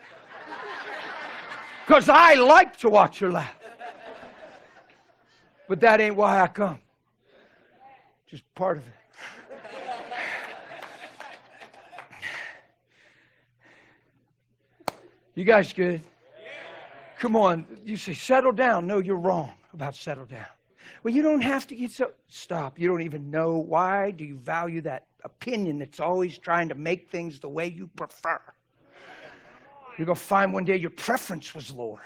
[SPEAKER 1] Because I like to watch her laugh. But that ain't why I come. Just part of it. You guys good? Come on. You say, settle down. No, you're wrong about settle down. Well, you don't have to get so... Stop. You don't even know. Why do you value that opinion that's always trying to make things the way you prefer? You're going to find one day your preference was Lord.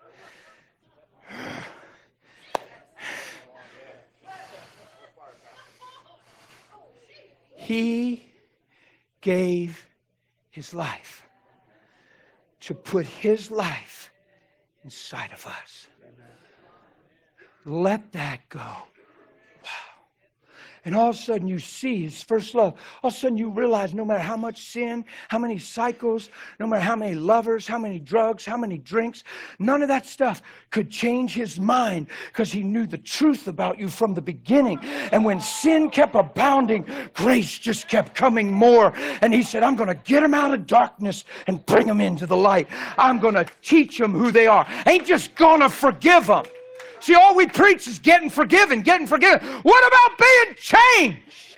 [SPEAKER 1] He gave His life to put His life inside of us. Let that go. Wow. And all of a sudden you see His first love. All of a sudden you realize no matter how much sin, how many cycles, no matter how many lovers, how many drugs, how many drinks, none of that stuff could change His mind because He knew the truth about you from the beginning. And when sin kept abounding, grace just kept coming more. And He said, I'm going to get them out of darkness and bring them into the light. I'm going to teach them who they are. I ain't just going to forgive them. See, all we preach is getting forgiven, getting forgiven. What about being changed?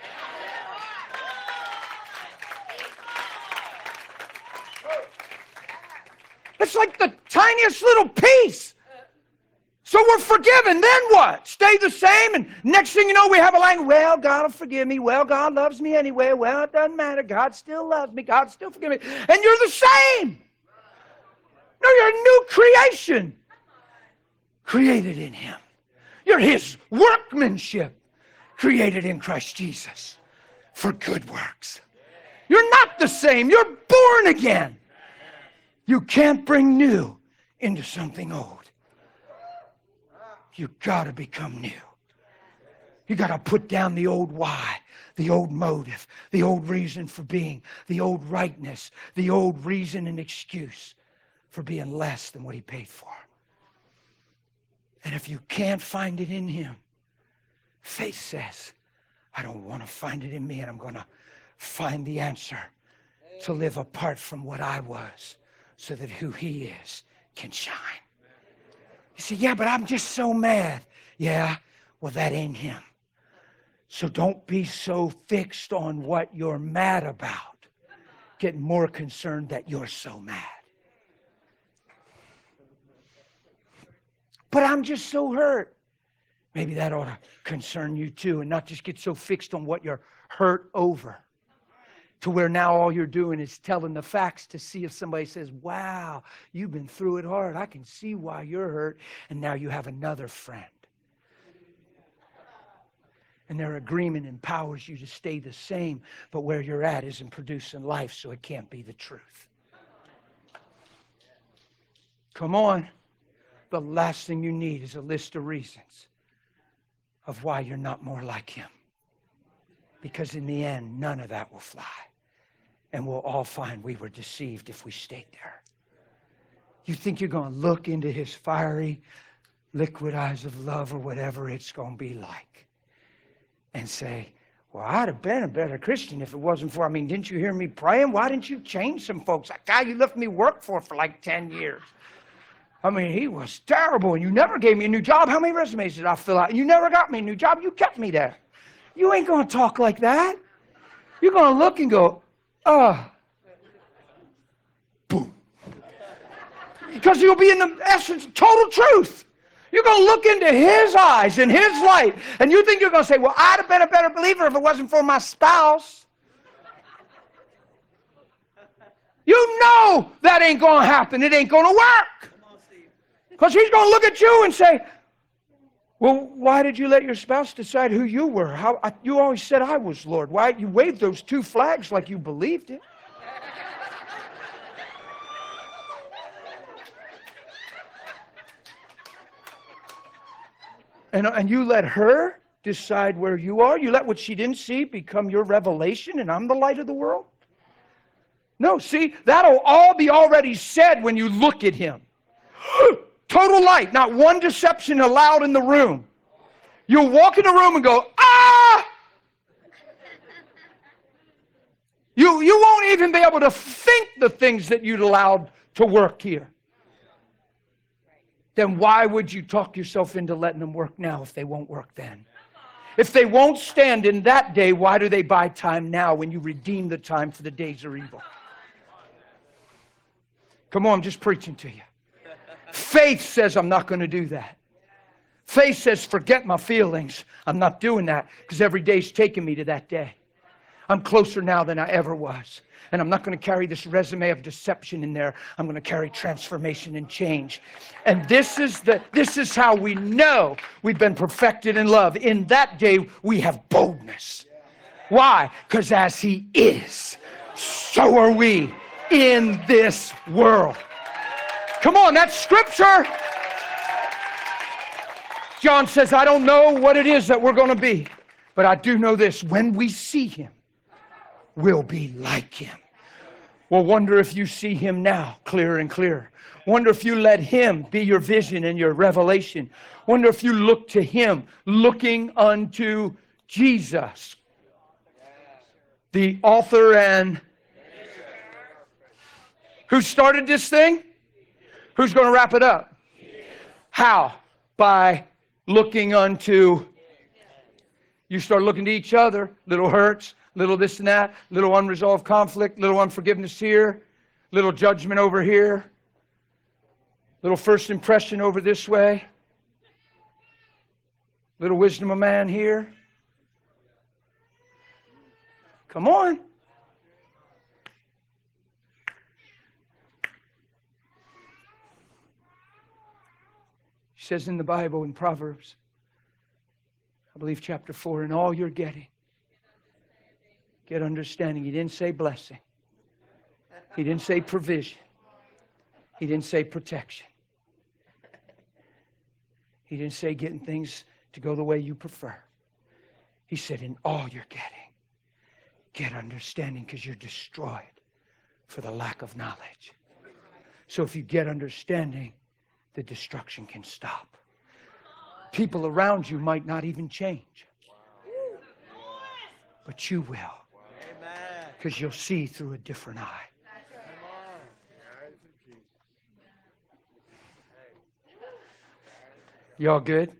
[SPEAKER 1] It's like the tiniest little piece. So we're forgiven, then what? Stay the same, and next thing you know, we have a language, well, God will forgive me. Well, God loves me anyway. Well, it doesn't matter. God still loves me. God still forgives me. And you're the same. No, you're a new creation. Created in Him. You're His workmanship, created in Christ Jesus for good works. You're not the same. You're born again. You can't bring new into something old. You got to become new. You got to put down the old why, the old motive, the old reason for being, the old rightness, the old reason and excuse for being less than what He paid for. And if you can't find it in Him, faith says, I don't want to find it in me, and I'm going to find the answer to live apart from what I was so that who He is can shine. You say, yeah, but I'm just so mad. Yeah, well, that ain't Him. So don't be so fixed on what you're mad about. Get more concerned that you're so mad. But I'm just so hurt. Maybe that ought to concern you too, and not just get so fixed on what you're hurt over. To where now all you're doing is telling the facts to see if somebody says, wow, you've been through it hard. I can see why you're hurt. And now you have another friend. And their agreement empowers you to stay the same, but where you're at isn't producing life, so it can't be the truth. Come on. The last thing you need is a list of reasons of why you're not more like him. Because in the end, none of that will fly. And we'll all find we were deceived if we stayed there. You think you're going to look into his fiery, liquid eyes of love or whatever it's going to be like and say, well, I'd have been a better Christian if it wasn't for, I mean, didn't you hear me praying? Why didn't you change some folks? That guy you left me work for for like ten years. I mean, he was terrible, and you never gave me a new job. How many resumes did I fill out? And you never got me a new job. You kept me there. You ain't going to talk like that. You're going to look and go, uh, boom. Because you'll be in the essence, total truth. You're going to look into his eyes and his light, and you think you're going to say, well, I'd have been a better believer if it wasn't for my spouse. You know that ain't going to happen. It ain't going to work. Because he's going to look at you and say, well, why did you let your spouse decide who you were? How I, you always said I was Lord. Why you waved those two flags like you believed it? And, and you let her decide where you are? You let what she didn't see become your revelation and I'm the light of the world? No, see, that'll all be already said when you look at him. Total light, not one deception allowed in the room. You'll walk in the room and go, ah! You, you won't even be able to think the things that you'd allowed to work here. Then why would you talk yourself into letting them work now if they won't work then? If they won't stand in that day, why do they buy time now when you redeem the time for the days are evil? Come on, I'm just preaching to you. Faith says I'm not going to do that. Faith says forget my feelings. I'm not doing that because every day's taking me to that day. I'm closer now than I ever was. And I'm not going to carry this resume of deception in there. I'm going to carry transformation and change. And this is the this is how we know we've been perfected in love. In that day, we have boldness. Why? Because as he is, so are we in this world. Come on, that's scripture. John says, I don't know what it is that we're going to be, but I do know this. When we see him, we'll be like him. Well, wonder if you see him now clearer and clearer. Wonder if you let him be your vision and your revelation. Wonder if you look to him, looking unto Jesus, the author and who started this thing? Who's going to wrap it up? How? By looking unto. You start looking to each other, little hurts, little this and that, little unresolved conflict, little unforgiveness here, little judgment over here, little first impression over this way, little wisdom of man here. Come on. He says in the Bible, in Proverbs, I believe chapter four, in all you're getting, get understanding. He didn't say blessing. He didn't say provision. He didn't say protection. He didn't say getting things to go the way you prefer. He said, in all you're getting, get understanding, because you're destroyed for the lack of knowledge. So if you get understanding, the destruction can stop. People around you might not even change. But you will. Because you'll see through a different eye. Y'all good?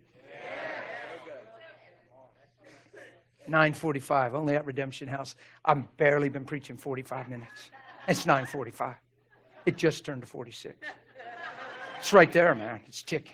[SPEAKER 1] nine forty-five, only at Redemption House. I've barely been preaching forty-five minutes. It's nine forty-five. It just turned to forty-six. It's right there, man. It's ticking.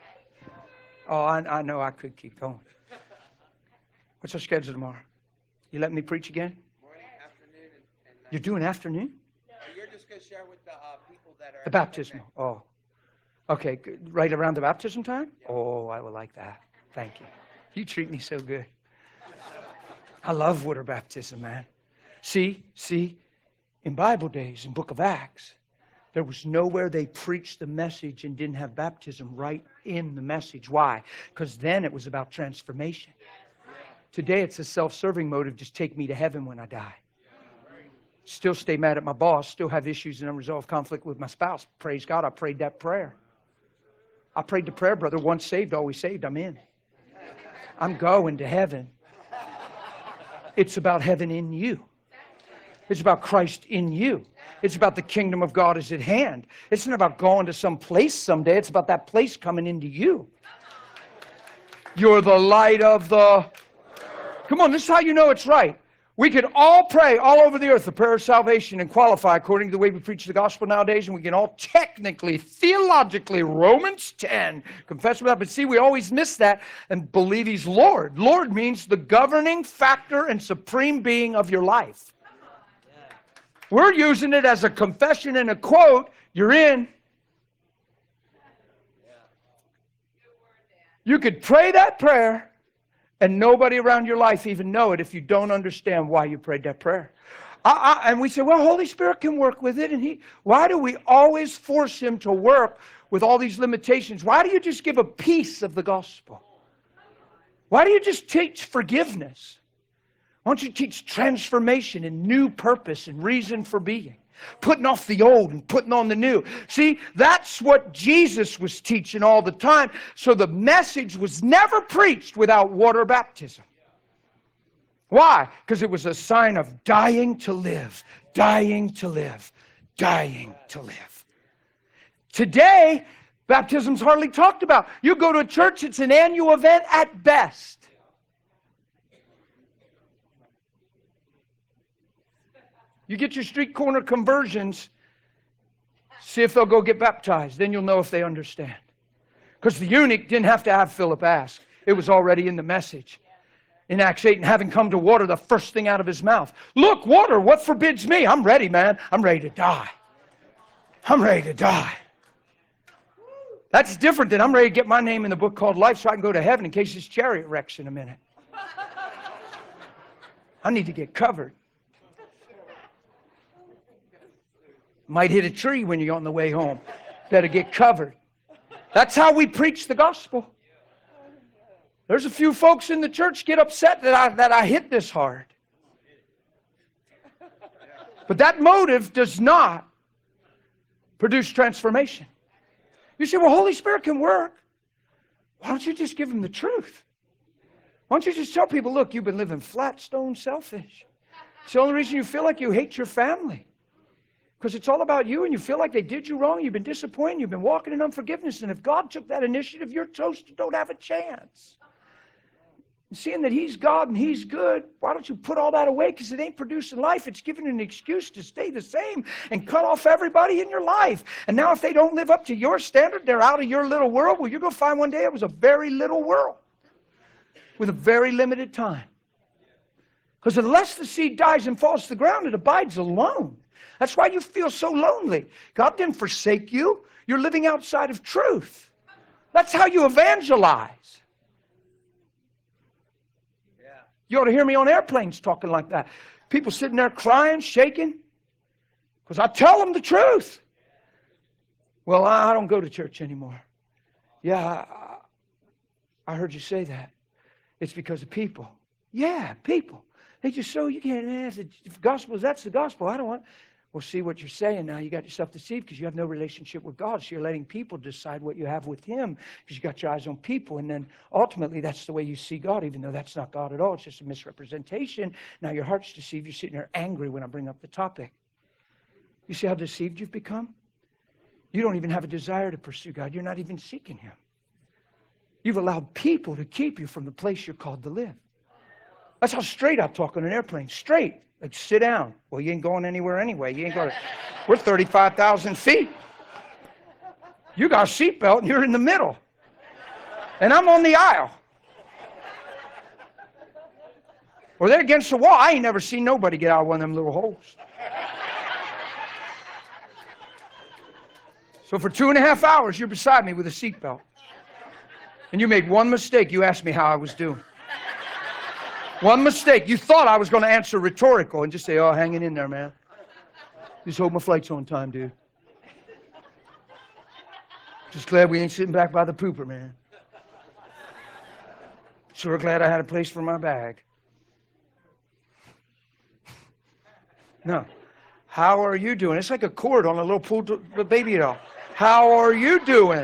[SPEAKER 1] Oh, I, I know I could keep going. What's our schedule tomorrow? You let me preach again?
[SPEAKER 2] Morning, afternoon, and, and night.
[SPEAKER 1] You're doing afternoon?
[SPEAKER 2] Uh, You're just going to share with the uh, people that are...
[SPEAKER 1] The baptismal. Oh. Okay, good. Right around the baptism time?
[SPEAKER 2] Yeah.
[SPEAKER 1] Oh, I would like that. Thank you. You treat me so good. I love water baptism, man. See, see, in Bible days, in Book of Acts, there was nowhere they preached the message and didn't have baptism right in the message. Why? Because then it was about transformation. Today it's a self-serving motive, just take me to heaven when I die. Still stay mad at my boss, still have issues and unresolved conflict with my spouse. Praise God, I prayed that prayer. I prayed the prayer, brother, once saved, always saved, I'm in. I'm going to heaven. It's about heaven in you. It's about Christ in you. It's about the kingdom of God is at hand. It's not about going to some place someday. It's about that place coming into you. You're the light of the... Come on, this is how you know it's right. We could all pray all over the earth the prayer of salvation and qualify according to the way we preach the gospel nowadays, and we can all technically, theologically, Romans ten, confess with that. But see, we always miss that and believe He's Lord. Lord means the governing factor and supreme being of your life. We're using it as a confession and a quote. You're in. You could pray that prayer and nobody around your life even know it if you don't understand why you prayed that prayer. I, I, and we say, well, Holy Spirit can work with it. And He, why do we always force Him to work with all these limitations? Why do you just give a piece of the gospel? Why do you just teach forgiveness? Why don't you teach transformation and new purpose and reason for being? Putting off the old and putting on the new. See, that's what Jesus was teaching all the time. So the message was never preached without water baptism. Why? Because it was a sign of dying to live, dying to live, dying to live. Today, baptism's hardly talked about. You go to a church, it's an annual event at best. You get your street corner conversions, see if they'll go get baptized. Then you'll know if they understand. Because the eunuch didn't have to have Philip ask. It was already in the message. In Acts eight, and having come to water, the first thing out of his mouth. Look, water, what forbids me? I'm ready, man. I'm ready to die. I'm ready to die. That's different than I'm ready to get my name in the book called life so I can go to heaven in case this chariot wrecks in a minute. I need to get covered. Might hit a tree when you're on the way home. Better get covered. That's how we preach the gospel. There's a few folks in the church get upset that I, that I hit this hard. But that motive does not produce transformation. You say, well, Holy Spirit can work. Why don't you just give them the truth? Why don't you just tell people, look, you've been living flat, stone, selfish. It's the only reason you feel like you hate your family. Because it's all about you and you feel like they did you wrong. You've been disappointed. You've been walking in unforgiveness. And if God took that initiative, your toast don't have a chance. And seeing that He's God and He's good, why don't you put all that away? Because it ain't producing life. It's giving an excuse to stay the same and cut off everybody in your life. And now if they don't live up to your standard, they're out of your little world. Well, you're going to find one day it was a very little world with a very limited time. Because unless the seed dies and falls to the ground, it abides alone. That's why you feel so lonely. God didn't forsake you. You're living outside of truth. That's how you evangelize. Yeah. You ought to hear me on airplanes talking like that. People sitting there crying, shaking, because I tell them the truth. Well, I don't go to church anymore. Yeah, I, I heard you say that. It's because of people. Yeah, people. They just so you can't. Eh, if the gospel is that's the gospel. I don't want. Well, see what you're saying now. You got yourself deceived because you have no relationship with God. So you're letting people decide what you have with Him because you got your eyes on people. And then ultimately that's the way you see God, even though that's not God at all. It's just a misrepresentation. Now your heart's deceived. You're sitting there angry when I bring up the topic. You see how deceived you've become? You don't even have a desire to pursue God. You're not even seeking Him. You've allowed people to keep you from the place you're called to live. That's how straight I talk on an airplane. Straight. Like, sit down. Well, you ain't going anywhere anyway. You ain't going to. We're thirty-five thousand feet. You got a seatbelt and you're in the middle. And I'm on the aisle. Or they're against the wall. I ain't never seen nobody get out of one of them little holes. So for two and a half hours, you're beside me with a seatbelt. And you made one mistake. You asked me how I was doing. One mistake. You thought I was going to answer rhetorical and just say, oh, hanging in there, man. Just hope my flight's on time, dude. Just glad we ain't sitting back by the pooper, man. Sure glad I had a place for my bag. No. How are you doing? It's like a chord on a little pool baby doll. How are you doing?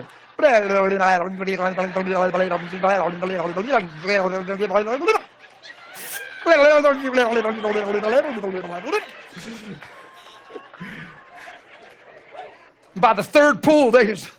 [SPEAKER 1] By the third pool, they just...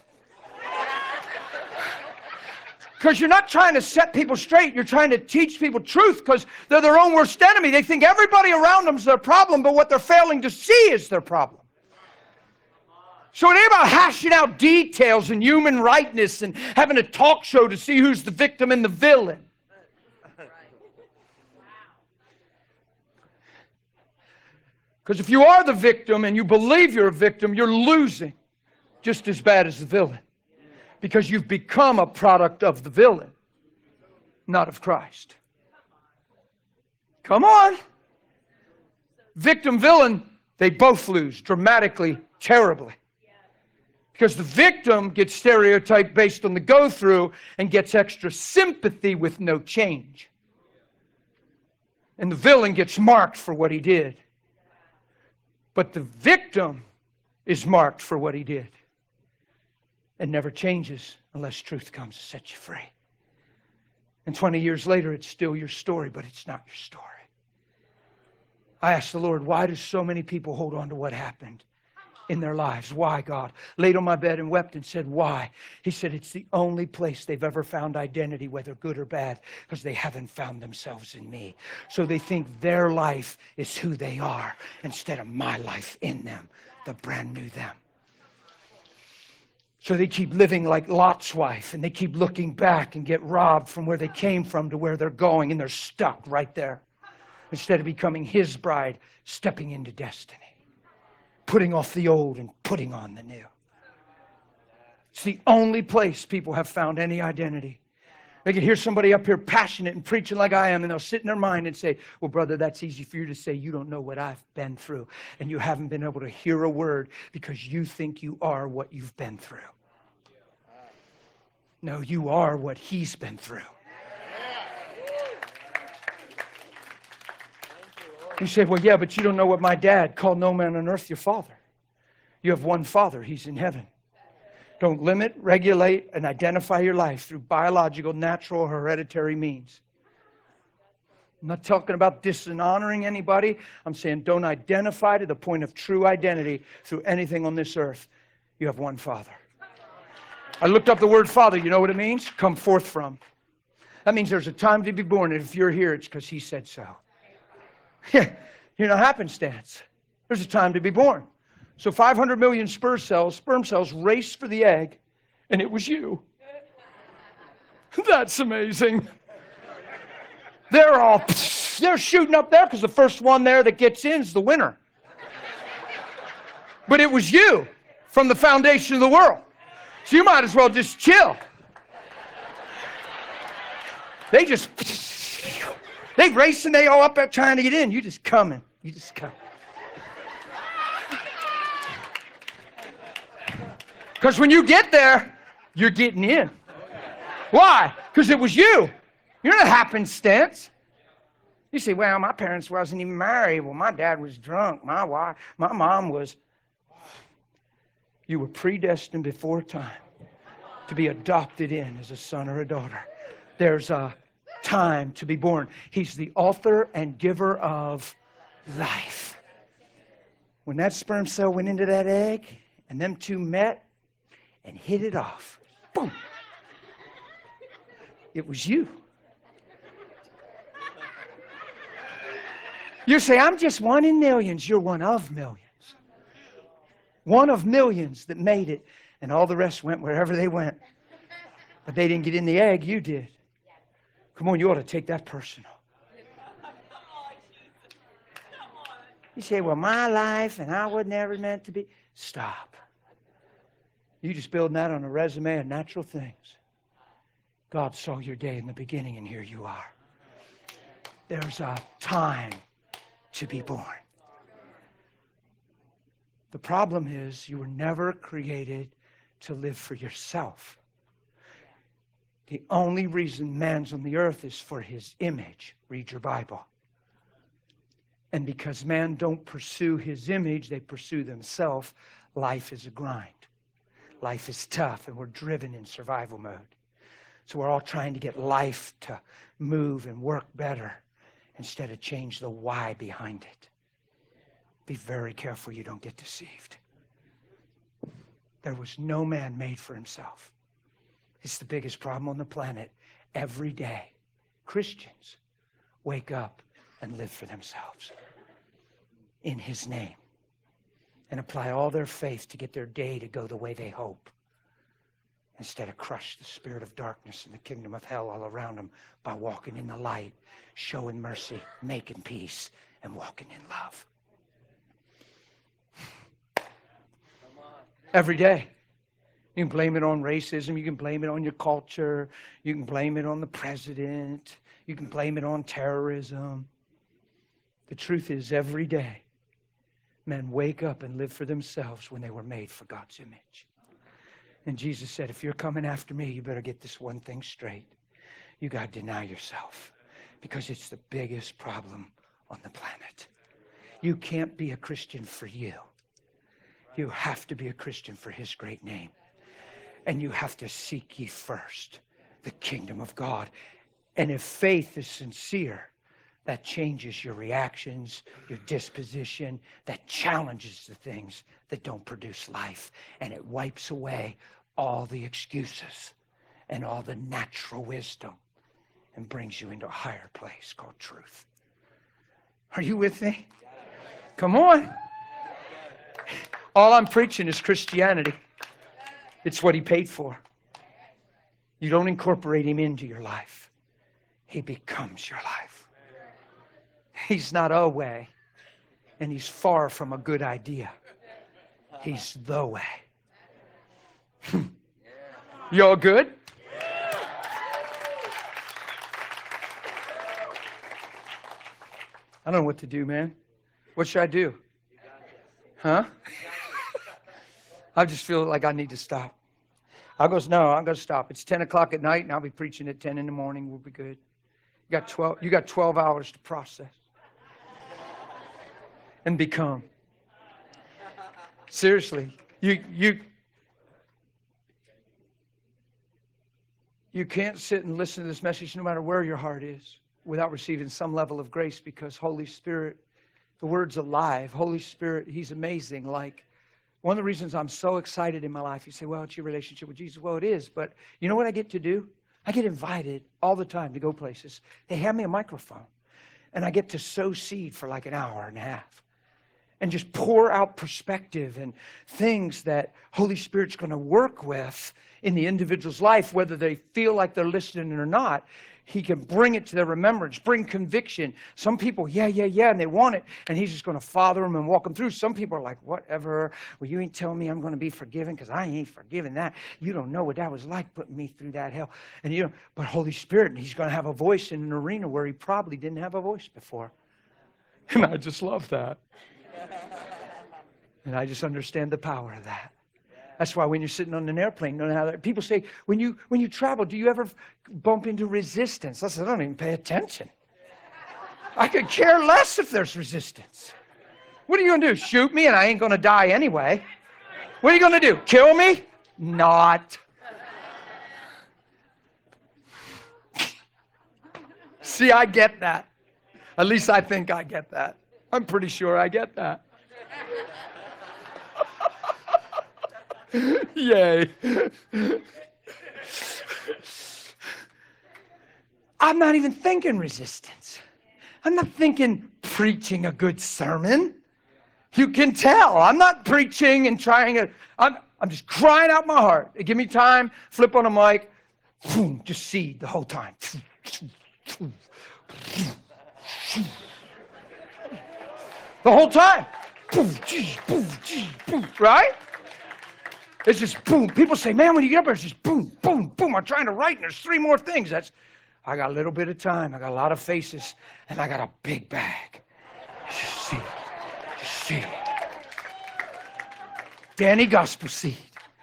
[SPEAKER 1] Because you're not trying to set people straight. You're trying to teach people truth because they're their own worst enemy. They think everybody around them is their problem, but what they're failing to see is their problem. So it ain't about hashing out details and human rightness and having a talk show to see who's the victim and the villain. Because if you are the victim and you believe you're a victim, you're losing just as bad as the villain. Because you've become a product of the villain, not of Christ. Come on. Victim, villain, they both lose dramatically, terribly. Because the victim gets stereotyped based on the go-through and gets extra sympathy with no change. And the villain gets marked for what he did. But the victim is marked for what he did. And never changes unless truth comes to set you free. And twenty years later, it's still your story, but it's not your story. I asked the Lord, why do so many people hold on to what happened in their lives? Why, God? Laid on my bed and wept and said, why? He said, it's the only place they've ever found identity, whether good or bad, because they haven't found themselves in me. So they think their life is who they are instead of my life in them, the brand new them. So they keep living like Lot's wife, and they keep looking back and get robbed from where they came from to where they're going, and they're stuck right there. Instead of becoming his bride, stepping into destiny, putting off the old and putting on the new. It's the only place people have found any identity. They can hear somebody up here passionate and preaching like I am, and they'll sit in their mind and say, well, brother, that's easy for you to say. You don't know what I've been through, and you haven't been able to hear a word because you think you are what you've been through. No, you are what he's been through. You say, well, yeah, but you don't know what my dad called no man on earth your father. You have one father. He's in heaven. Don't limit, regulate, and identify your life through biological, natural, or hereditary means. I'm not talking about dishonoring anybody. I'm saying don't identify to the point of true identity through anything on this earth. You have one father. I looked up the word father. You know what it means? Come forth from. That means there's a time to be born, and if you're here, it's because he said so. You're not happenstance. There's a time to be born. So five hundred million sperm cells, sperm cells raced for the egg, and it was you. That's amazing. They're all, they're shooting up there because the first one there that gets in is the winner. But it was you from the foundation of the world. So you might as well just chill. They just, they race and they all up there trying to get in. You just coming. You just come. Because when you get there, you're getting in. Why? Because it was you. You're not happenstance. You say, well, my parents wasn't even married. Well, my dad was drunk. My wife, my mom was. You were predestined before time to be adopted in as a son or a daughter. There's a time to be born. He's the author and giver of life. When that sperm cell went into that egg and them two met and hit it off, boom, it was you. You say, I'm just one in millions. You're one of millions. One of millions that made it, and all the rest went wherever they went. But they didn't get in the egg, you did. Come on, you ought to take that personal. You say, well, my life and I was never meant to be. Stop. You just building that on a resume of natural things. God saw your day in the beginning, and here you are. There's a time to be born. The problem is you were never created to live for yourself. The only reason man's on the earth is for his image. Read your Bible. And because man don't pursue his image, they pursue themselves. Life is a grind. Life is tough, and we're driven in survival mode. So we're all trying to get life to move and work better instead of change the why behind it. Be very careful you don't get deceived. There was no man made for himself. It's the biggest problem on the planet. Every day, Christians wake up and live for themselves in his name and apply all their faith to get their day to go the way they hope, instead of crush the spirit of darkness and the kingdom of hell all around them by walking in the light, showing mercy, making peace, and walking in love. Every day. You can blame it on racism. You can blame it on your culture. You can blame it on the president. You can blame it on terrorism. The truth is, every day, men wake up and live for themselves when they were made for God's image. And Jesus said, if you're coming after me, you better get this one thing straight. You got to deny yourself, because it's the biggest problem on the planet. You can't be a Christian for you. You have to be a Christian for his great name. And you have to seek ye first the kingdom of God. And if faith is sincere, that changes your reactions, your disposition, that challenges the things that don't produce life. And it wipes away all the excuses and all the natural wisdom and brings you into a higher place called truth. Are you with me? Come on. All I'm preaching is Christianity. It's what he paid for. You don't incorporate him into your life. He becomes your life. He's not a way, and he's far from a good idea. He's the way. You all good? I don't know what to do, man. What should I do? Huh? I just feel like I need to stop. I goes, no, I'm going to stop. It's ten o'clock at night, and I'll be preaching at ten in the morning. We'll be good. You got twelve, you got twelve hours to process and become. Seriously, you you you can't sit and listen to this message no matter where your heart is without receiving some level of grace, because Holy Spirit, the word's alive. Holy Spirit, he's amazing. Like, one of the reasons I'm so excited in my life, you say, well, it's your relationship with Jesus. Well, it is, but you know what I get to do? I get invited all the time to go places. They hand me a microphone, and I get to sow seed for like an hour and a half and just pour out perspective and things that Holy Spirit's going to work with in the individual's life, whether they feel like they're listening or not. He can bring it to their remembrance, bring conviction. Some people, yeah, yeah, yeah, and they want it, and he's just going to father them and walk them through. Some people are like, whatever. Well, you ain't telling me I'm going to be forgiven, because I ain't forgiven that. You don't know what that was like, putting me through that hell. And you know, but Holy Spirit, he's going to have a voice in an arena where he probably didn't have a voice before. And I just love that. And I just understand the power of that. That's why when you're sitting on an airplane, you know how that, people say, when you when you travel, do you ever bump into resistance? I said, I don't even pay attention. I could care less if there's resistance. What are you going to do? Shoot me and I ain't going to die anyway. What are you going to do? Kill me? Not. See, I get that. At least I think I get that. I'm pretty sure I get that. Yay. I'm not even thinking resistance. I'm not thinking preaching a good sermon. You can tell. I'm not preaching and trying to, I'm, I'm just crying out my heart. Give me time, flip on a mic, boom, just seed the whole time. The whole time. Boom, gee, boom, gee, boom, right? It's just boom. People say, man, when you get up there, it's just boom, boom, boom. I'm trying to write, and there's three more things. That's, I got a little bit of time. I got a lot of faces, and I got a big bag. Just see, just see. Danny Gospel Seed.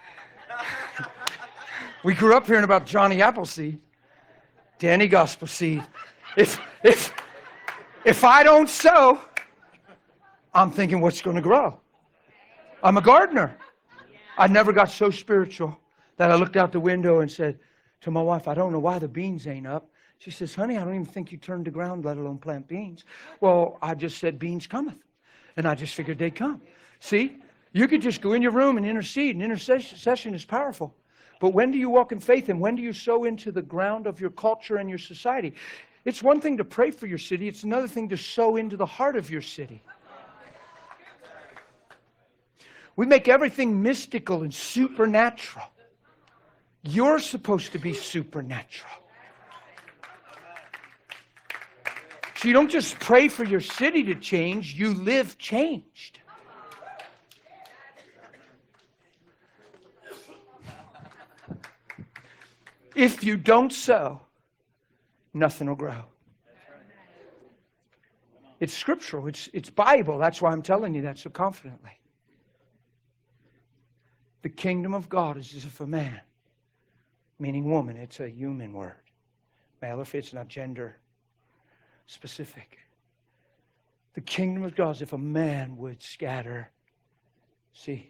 [SPEAKER 1] We grew up hearing about Johnny Appleseed. Danny Gospel Seed. If if if I don't sow, I'm thinking, what's going to grow? I'm a gardener. I never got so spiritual that I looked out the window and said to my wife, I don't know why the beans ain't up. She says, honey, I don't even think you turned the ground, let alone plant beans. Well, I just said beans cometh. And I just figured they'd come. See, you could just go in your room and intercede, and intercession is powerful. But when do you walk in faith, and when do you sow into the ground of your culture and your society? It's one thing to pray for your city. It's another thing to sow into the heart of your city. We make everything mystical and supernatural. You're supposed to be supernatural. So you don't just pray for your city to change, you live changed. If you don't sow, nothing will grow. It's scriptural. It's, it's Bible. That's why I'm telling you that so confidently. The kingdom of God is as if a man, meaning woman, it's a human word. Male or female, it's not gender specific. The kingdom of God is if a man would scatter seed.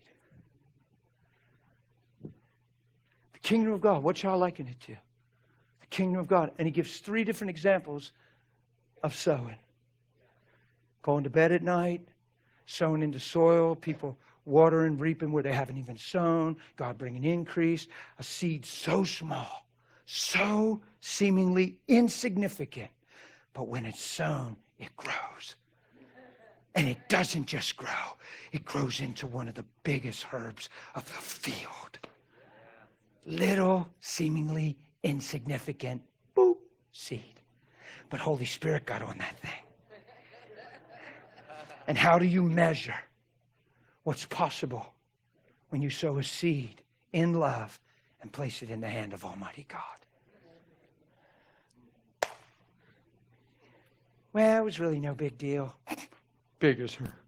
[SPEAKER 1] The kingdom of God, what y'all liken it to? The kingdom of God. And he gives three different examples of sowing. Going to bed at night, sowing into soil, people watering, reaping where they haven't even sown, God bringing increase, a seed so small, so seemingly insignificant, but when it's sown, it grows. And it doesn't just grow, it grows into one of the biggest herbs of the field. Little, seemingly insignificant, boop, seed. But Holy Spirit got on that thing. And how do you measure what's possible when you sow a seed in love and place it in the hand of Almighty God? Well, it was really no big deal. Big as herb.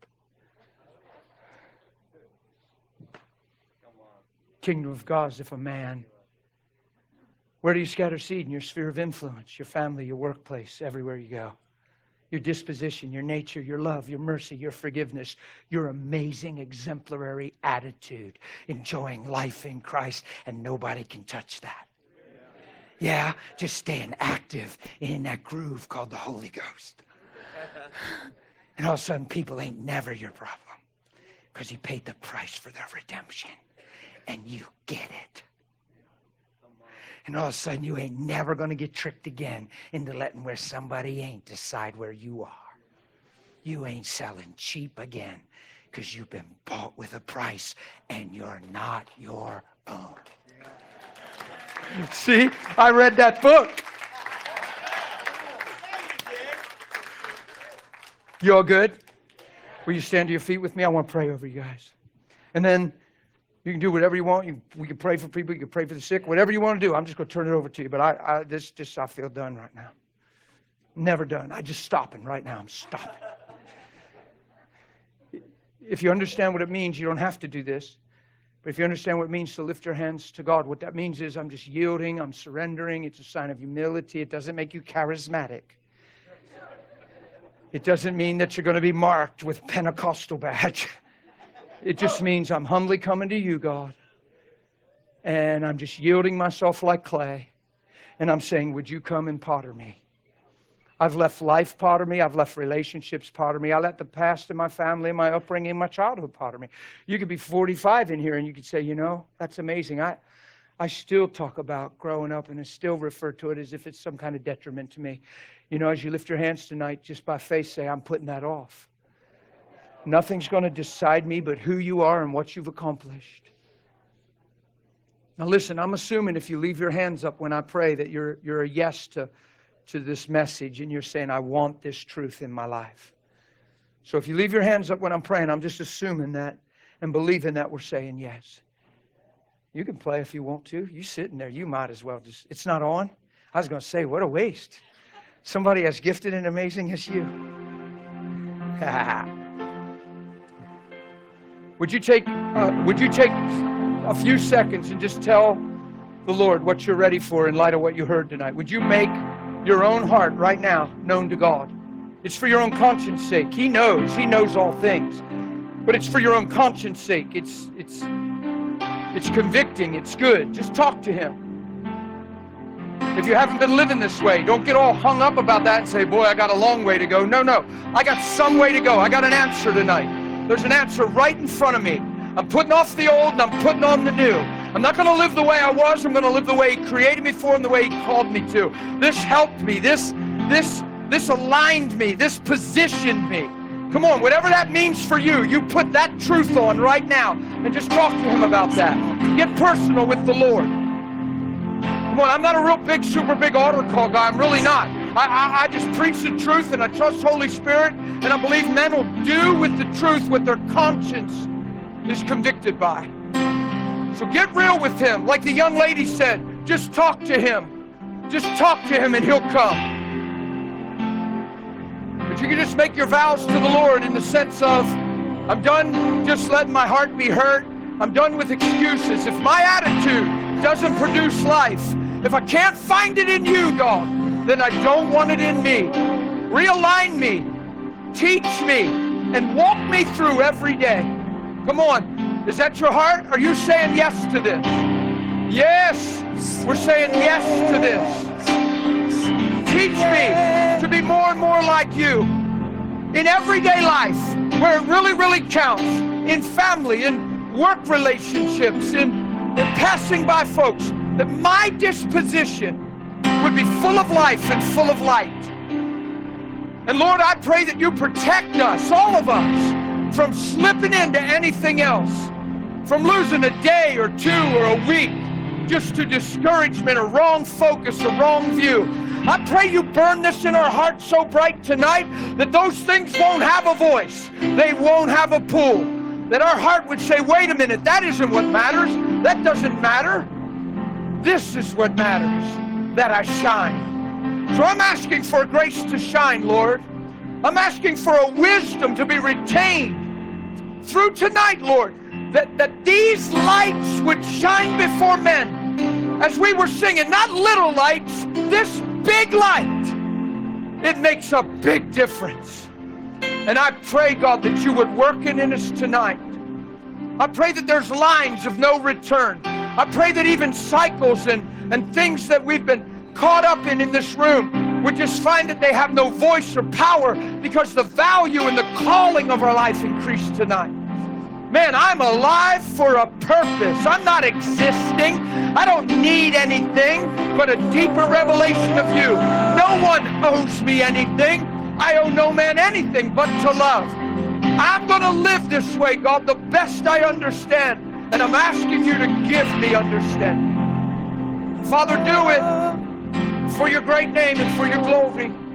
[SPEAKER 1] Kingdom of God is if a man. Where do you scatter seed? In your sphere of influence, your family, your workplace, everywhere you go. Your disposition, your nature, your love, your mercy, your forgiveness, your amazing, exemplary attitude, enjoying life in Christ, and nobody can touch that. Yeah, just staying active in that groove called the Holy Ghost. And all of a sudden, people ain't never your problem because he paid the price for their redemption, and you get it. And all of a sudden, you ain't never going to get tricked again into letting where somebody ain't decide where you are. You ain't selling cheap again because you've been bought with a price and you're not your own. See, I read that book. You all good? Will you stand to your feet with me? I want to pray over you guys. And then you can do whatever you want. You, we can pray for people. You can pray for the sick. Whatever you want to do. I'm just going to turn it over to you. But I, I this, just I feel done right now. Never done. I just stopping right now. I'm stopping. If you understand what it means, you don't have to do this. But if you understand what it means to lift your hands to God, what that means is I'm just yielding. I'm surrendering. It's a sign of humility. It doesn't make you charismatic. It doesn't mean that you're going to be marked with Pentecostal badge. It just means I'm humbly coming to you, God. And I'm just yielding myself like clay. And I'm saying, would you come and potter me? I've left life potter me. I've left relationships potter me. I let the past in my family, my upbringing, my childhood potter me. You could be forty-five in here and you could say, you know, that's amazing. I, I still talk about growing up and I still refer to it as if it's some kind of detriment to me. You know, as you lift your hands tonight, just by faith, say, I'm putting that off. Nothing's going to decide me but who you are and what you've accomplished. Now listen, I'm assuming if you leave your hands up when I pray that you're, you're a yes to, to this message and you're saying, I want this truth in my life. So if you leave your hands up when I'm praying, I'm just assuming that and believing that we're saying yes. You can play if you want to. You sitting there, you might as well just, it's not on. I was going to say, what a waste. Somebody as gifted and amazing as you. Would you take, uh, would you take a few seconds and just tell the Lord what you're ready for in light of what you heard tonight? Would you make your own heart right now known to God? It's for your own conscience sake. He knows. He knows all things. But it's for your own conscience sake. It's, it's, it's convicting. It's good. Just talk to Him. If you haven't been living this way, don't get all hung up about that and say, boy, I got a long way to go. No, no. I got some way to go. I got an answer tonight. There's an answer right in front of me. I'm putting off the old and I'm putting on the new. I'm not going to live the way I was. I'm going to live the way He created me for and the way He called me to. This helped me. This, this, this aligned me. This positioned me. Come on, whatever that means for you, you put that truth on right now and just talk to Him about that. Get personal with the Lord. Come on, I'm not a real big, super big altar call guy. I'm really not. I, I, I just preach the truth and I trust Holy Spirit, and I believe men will do with the truth what their conscience is convicted by. So get real with Him. Like the young lady said, just talk to Him. Just talk to Him and He'll come. But you can just make your vows to the Lord in the sense of, I'm done just letting my heart be hurt. I'm done with excuses. If my attitude doesn't produce life, if I can't find it in you, God, then I don't want it in me. Realign me, teach me, and walk me through every day. Come on. Is that your heart? Are you saying yes to this? Yes. We're saying yes to this. Teach me to be more and more like you in everyday life where it really, really counts, in family, in work relationships, in, in passing by folks, that my disposition would be full of life and full of light. And Lord, I pray that you protect us, all of us, from slipping into anything else, from losing a day or two or a week just to discouragement or wrong focus or wrong view. I pray you burn this in our hearts so bright tonight that those things won't have a voice. They won't have a pull. That our heart would say, wait a minute, that isn't what matters. That doesn't matter. This is what matters, that I shine. So I'm asking for grace to shine, Lord. I'm asking for a wisdom to be retained through tonight, Lord, that, that these lights would shine before men. As we were singing, not little lights, this big light. It makes a big difference. And I pray, God, that you would work it in us tonight. I pray that there's lines of no return. I pray that even cycles and, and things that we've been caught up in in this room would just find that they have no voice or power because the value and the calling of our life increased tonight. Man, I'm alive for a purpose. I'm not existing. I don't need anything but a deeper revelation of you. No one owes me anything. I owe no man anything but to love. I'm going to live this way, God, the best I understand. And I'm asking you to give me understanding. Father, do it for your great name and for your glory.